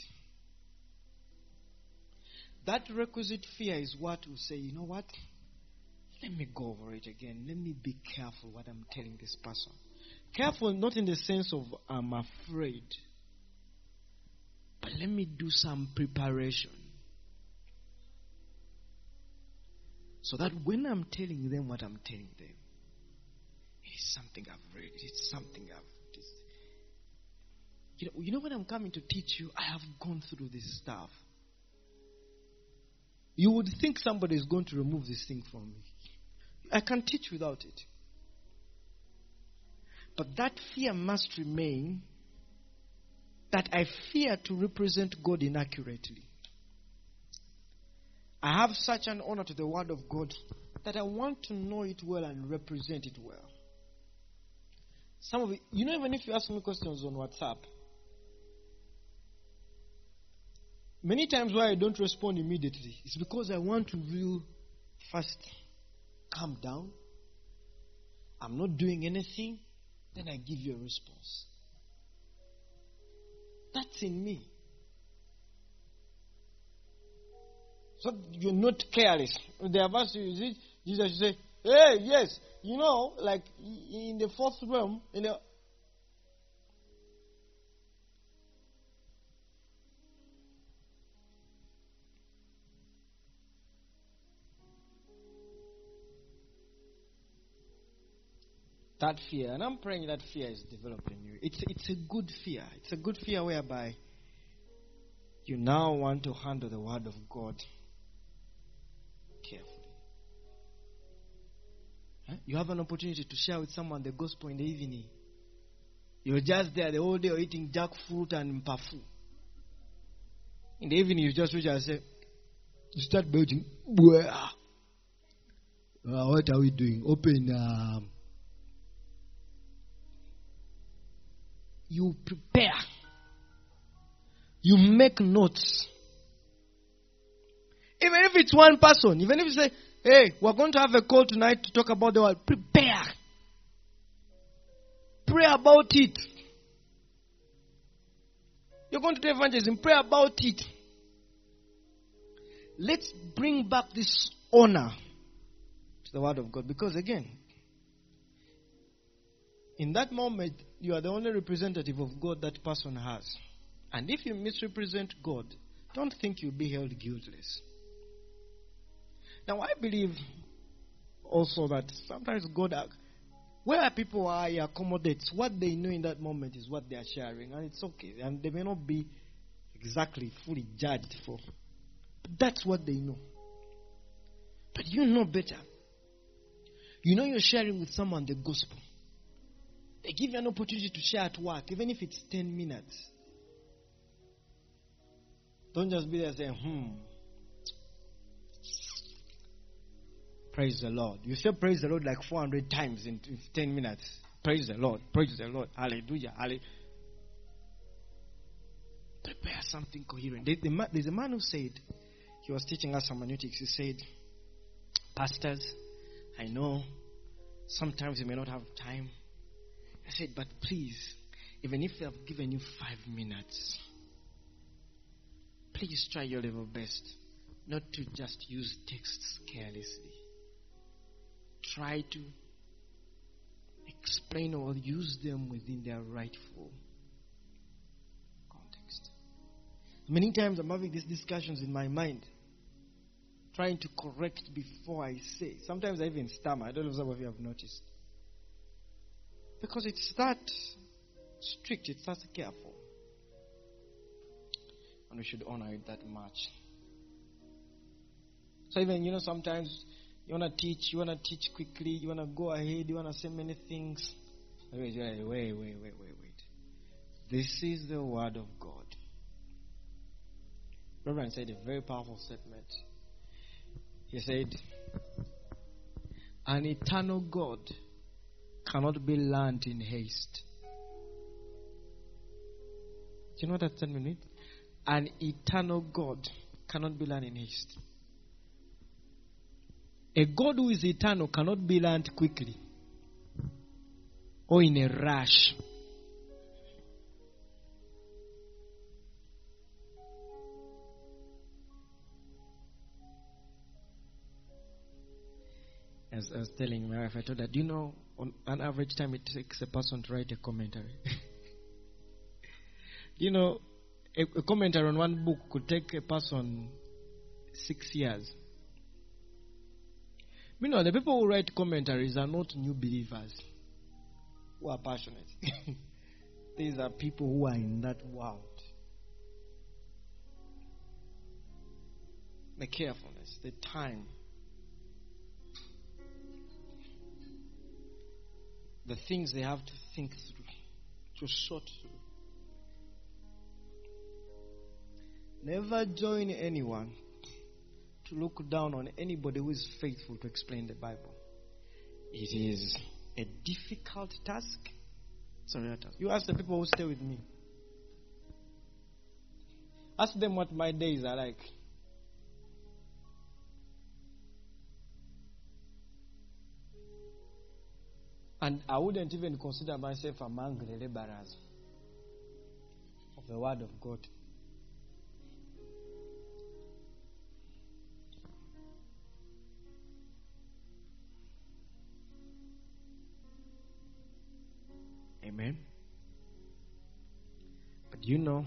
That requisite fear is what will say, you know what? Let me go over it again. Let me be careful what I'm telling this person. Careful not in the sense of I'm afraid, but let me do some preparation. So that when I'm telling them what I'm telling them, it's something I've read. It's something you know when I'm coming to teach you, I have gone through this stuff. You would think somebody is going to remove this thing from me. I can teach without it. But that fear must remain, that I fear to represent God inaccurately. I have such an honor to the Word of God that I want to know it well and represent it well. Some of you know, even if you ask me questions on WhatsApp, many times why I don't respond immediately is because I want to real first calm down. I'm not doing anything, then I give you a response. That's in me. So you're not careless. They have asked you, Jesus say, hey, yes, you know, like in the fourth realm, that fear, and I'm praying that fear is developing you. It's a good fear. It's a good fear whereby you now want to handle the Word of God carefully. You have an opportunity to share with someone the gospel in the evening. You're just there the whole day eating jackfruit and mpafu. In the evening, you just reach and say, you start building. What are we doing? Open. You prepare. You make notes. Even if it's one person, even if you say, hey, we're going to have a call tonight to talk about the Word, prepare. Pray about it. You're going to do evangelism, pray about it. Let's bring back this honor to the Word of God. Because again, in that moment, you are the only representative of God that person has. And if you misrepresent God, don't think you'll be held guiltless. Now, I believe also that sometimes God, where people are, He accommodates. What they know in that moment is what they are sharing. And it's okay. And they may not be exactly fully judged for. But that's what they know. But you know better. You know you're sharing with someone the gospel. They give you an opportunity to share at work, even if it's 10 minutes. Don't just be there saying, Praise the Lord. You say praise the Lord like 400 times in 10 minutes. Praise the Lord. Praise the Lord. Hallelujah. Hallelujah. Prepare something coherent. There's a man who said, he was teaching us hermeneutics. He said, pastors, I know sometimes you may not have time. I said, but please, even if they have given you 5 minutes, please try your level best not to just use texts carelessly. Try to explain or use them within their rightful context. Many times I'm having these discussions in my mind, trying to correct before I say. Sometimes I even stammer. I don't know if some of you have noticed. Because it's that strict, it's that careful. And we should honor it that much. So even, sometimes you want to teach quickly, you want to go ahead, you want to say many things. Wait. This is the word of God. Reverend said a very powerful statement. He said, an eternal God cannot be learned in haste. Do you know what that statement means? An eternal God cannot be learned in haste. A God who is eternal cannot be learned quickly or in a rush. As I was telling my wife, I told her, do you know, on an average time it takes a person to write a commentary? You know, a commentary on one book could take a person 6 years. Meanwhile, the people who write commentaries are not new believers who are passionate. These are people who are in that world. The carefulness, the time, the things they have to think through, to sort through. Never join anyone to look down on anybody who is faithful to explain the Bible. It is a difficult task. Sorry, you ask the people who stay with me. Ask them what my days are like. And I wouldn't even consider myself among the laborers of the Word of God. Amen. But you know,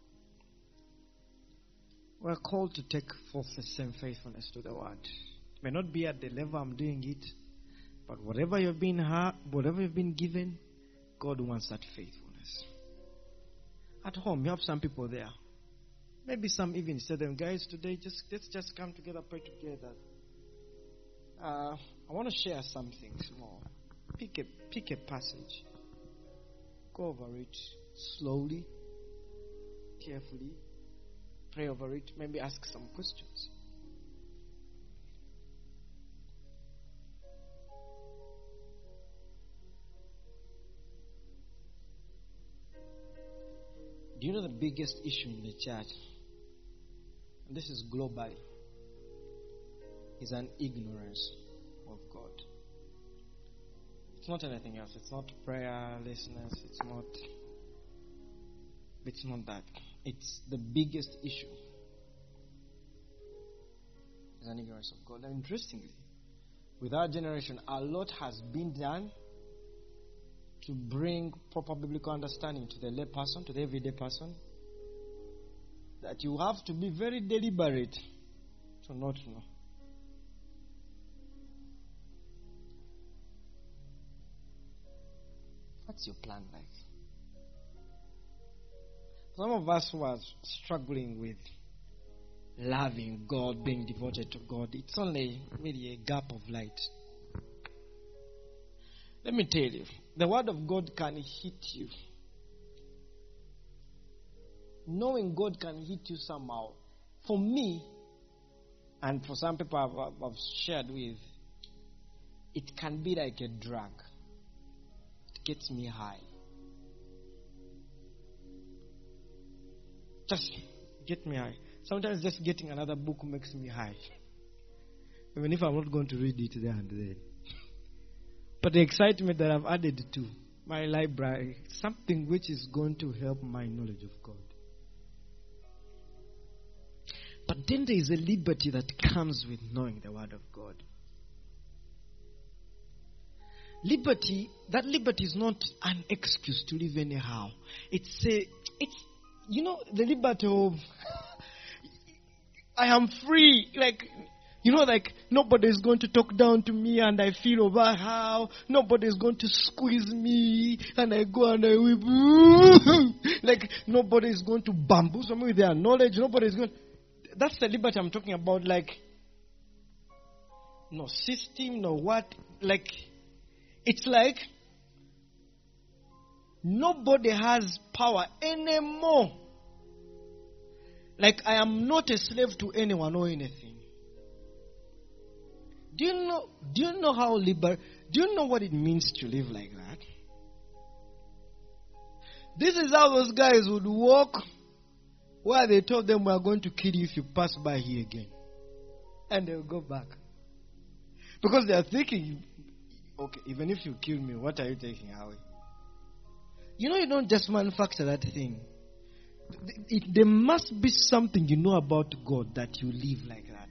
we're called to take forth the same faithfulness to the Word. It may not be at the level I'm doing it, but whatever you've been given, God wants that faithfulness. At home, you have some people there. Maybe some even say them, guys, today let's just come together, pray together. I want to share something small. Pick a passage. Go over it slowly, carefully. Pray over it. Maybe ask some questions. Do you know the biggest issue in the church? And this is globally. Is an ignorance of God. It's not anything else. It's not prayerlessness. It's not that. It's the biggest issue. Is an ignorance of God. And interestingly, with our generation, a lot has been done to bring proper biblical understanding to the lay person, to the everyday person. That you have to be very deliberate to not know. What's your plan like? Some of us who are struggling with loving God, being devoted to God, it's only really a gap of light. Let me tell you, the Word of God can hit you. Knowing God can hit you somehow. For me, and for some people I've shared with, it can be like a drug. It gets me high. Just get me high. Sometimes just getting another book makes me high. Even if I'm not going to read it there and then. But the excitement that I've added to my library, something which is going to help my knowledge of God. But then there is a liberty that comes with knowing the Word of God. That liberty is not an excuse to live anyhow. It's the liberty of I am free. Like nobody is going to talk down to me and I feel over how. Nobody is going to squeeze me and I go and I weep. Like nobody is going to bamboozle me with their knowledge. Nobody is going. That's the liberty I'm talking about. Like no system, no what. Like it's like Nobody has power anymore. Like I am not a slave to anyone or anything. Do you know do you know what it means to live like that? This is how those guys would walk where they told them we are going to kill you if you pass by here again. And they'll go back. Because they are thinking, okay, even if you kill me, what are you taking away? You know, you don't just manufacture that thing. There must be something you know about God that you live like that.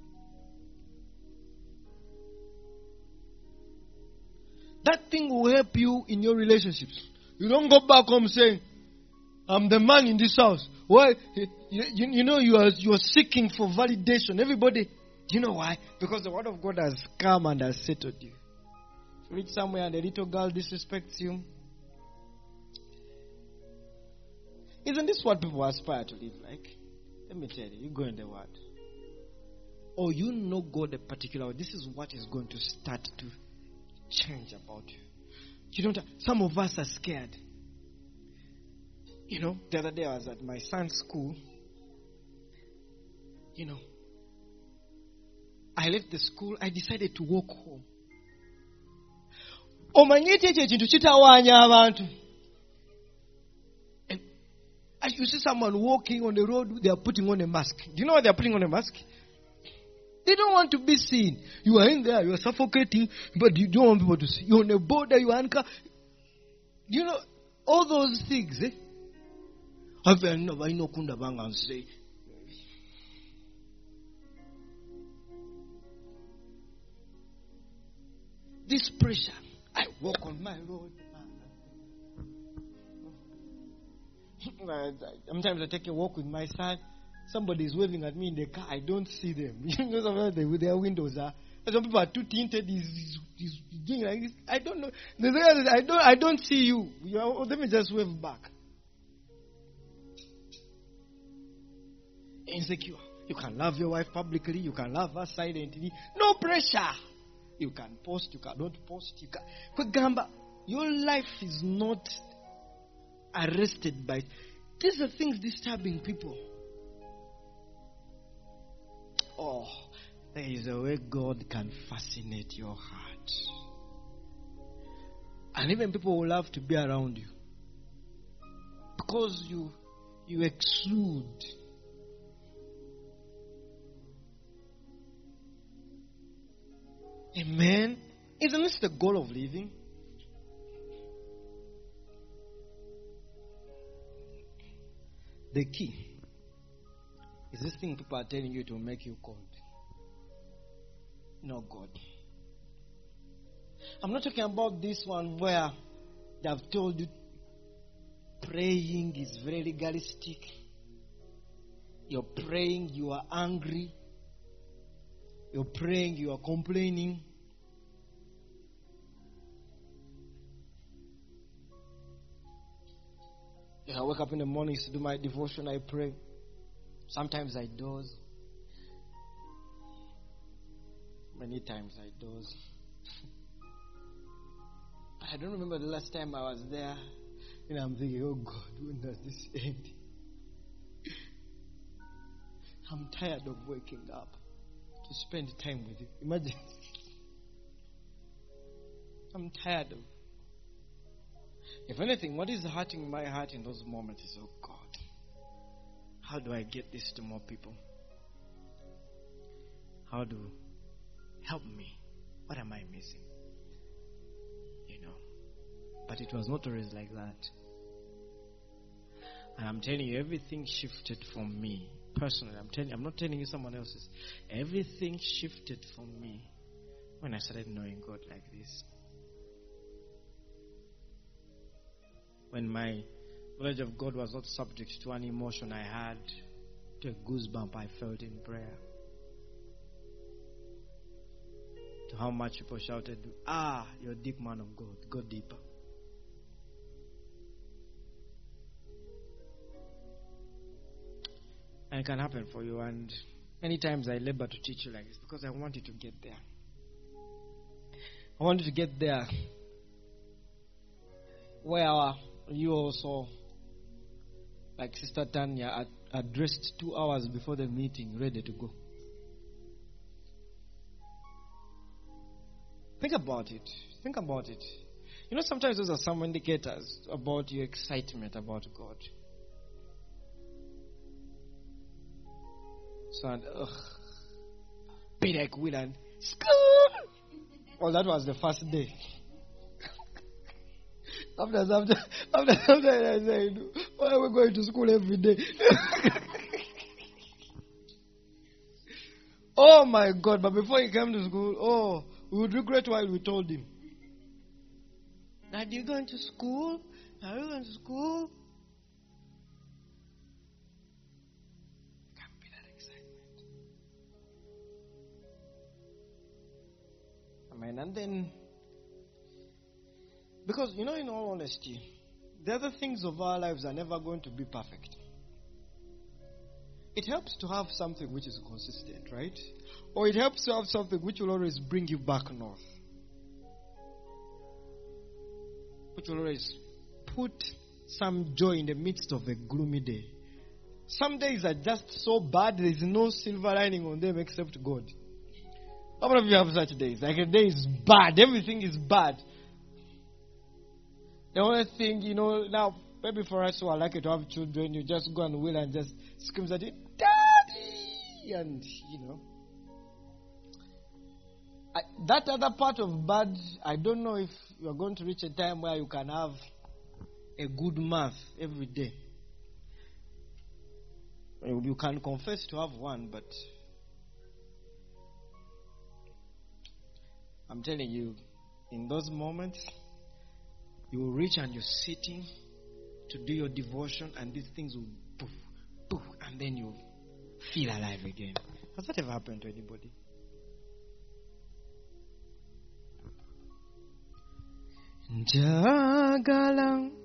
That thing will help you in your relationships. You don't go back home saying, I'm the man in this house. Why? You know you are seeking for validation. Everybody, do you know why? Because the word of God has come and has settled you. You reach somewhere and a little girl disrespects you. Isn't this what people aspire to live like? Let me tell you, you go in the word. Or you know God a particular way. This is what is going to start to change about you. You don't. Some of us are scared. You know, the other day I was at my son's school. You know, I left the school. I decided to walk home. And you see someone walking on the road, they are putting on a mask. Do you know why they are putting on a mask? They don't want to be seen. You are in there, you are suffocating, but you don't want people to see. You're on a border, you are anchor. You know, all those things, eh? This pressure. I walk on my road. Sometimes I take a walk with my son. Somebody is waving at me in the car. I don't see them. You know, sometimes their windows are. Some people are too tinted. He's doing like this. I don't know. I don't see you. Let me just wave back. Insecure. You can love your wife publicly. You can love her silently. No pressure. You can post. You cannot post. You can. Your life is not arrested by. These are things disturbing people. Oh, there is a way God can fascinate your heart. And even people will love to be around you. Because you exude. Amen. Isn't this the goal of living? The key is this thing people are telling you to make you cold. No God. I'm not talking about this one where they have told you praying is very legalistic. You're praying, you are angry. You're praying, you are complaining. I wake up in the mornings to do my devotion, I pray. Sometimes I doze. Many times I doze. I don't remember the last time I was there. And I'm thinking, oh God, when does this end? I'm tired of waking up to spend time with you. Imagine. I'm tired of. If anything, what is hurting my heart in those moments is, oh God, how do I get this to more people? How do help me? What am I missing? You know. But it was not always like that. And I'm telling you, everything shifted for me. Personally, I'm not telling you someone else's. Everything shifted for me when I started knowing God like this. When my knowledge of God was not subject to an emotion I had, to a goosebump I felt in prayer. To how much people shouted, you're a deep man of God. Go deeper. And it can happen for you. And many times I labor to teach you like this because I want you to get there. I want you to get there where our You also, like Sister Tanya, are dressed 2 hours before the meeting, ready to go. Think about it. Think about it. You know, sometimes those are some indicators about your excitement about God. So, be like Willan, school! Oh, that was the first day. After I said, why are we going to school every day? Oh my God, but before he came to school, we would regret while we told him. Are you going to school? Are you going to school? Can't be that excitement. Amen. And then, because, you know, in all honesty, the other things of our lives are never going to be perfect. It helps to have something which is consistent, right? Or it helps to have something which will always bring you back north. Which will always put some joy in the midst of a gloomy day. Some days are just so bad, there is no silver lining on them except God. How many of you have such days? Like a day is bad, everything is bad. The only thing, you know, now, maybe for us who are lucky to have children, you just go and will and just scream at it, Daddy! And, you know. That other part of bad, I don't know if you're going to reach a time where you can have a good month every day. You can confess to have one, but I'm telling you, in those moments, you will reach and you're sitting to do your devotion, and these things will poof, poof, and then you feel alive again. Has that ever happened to anybody? Njagalang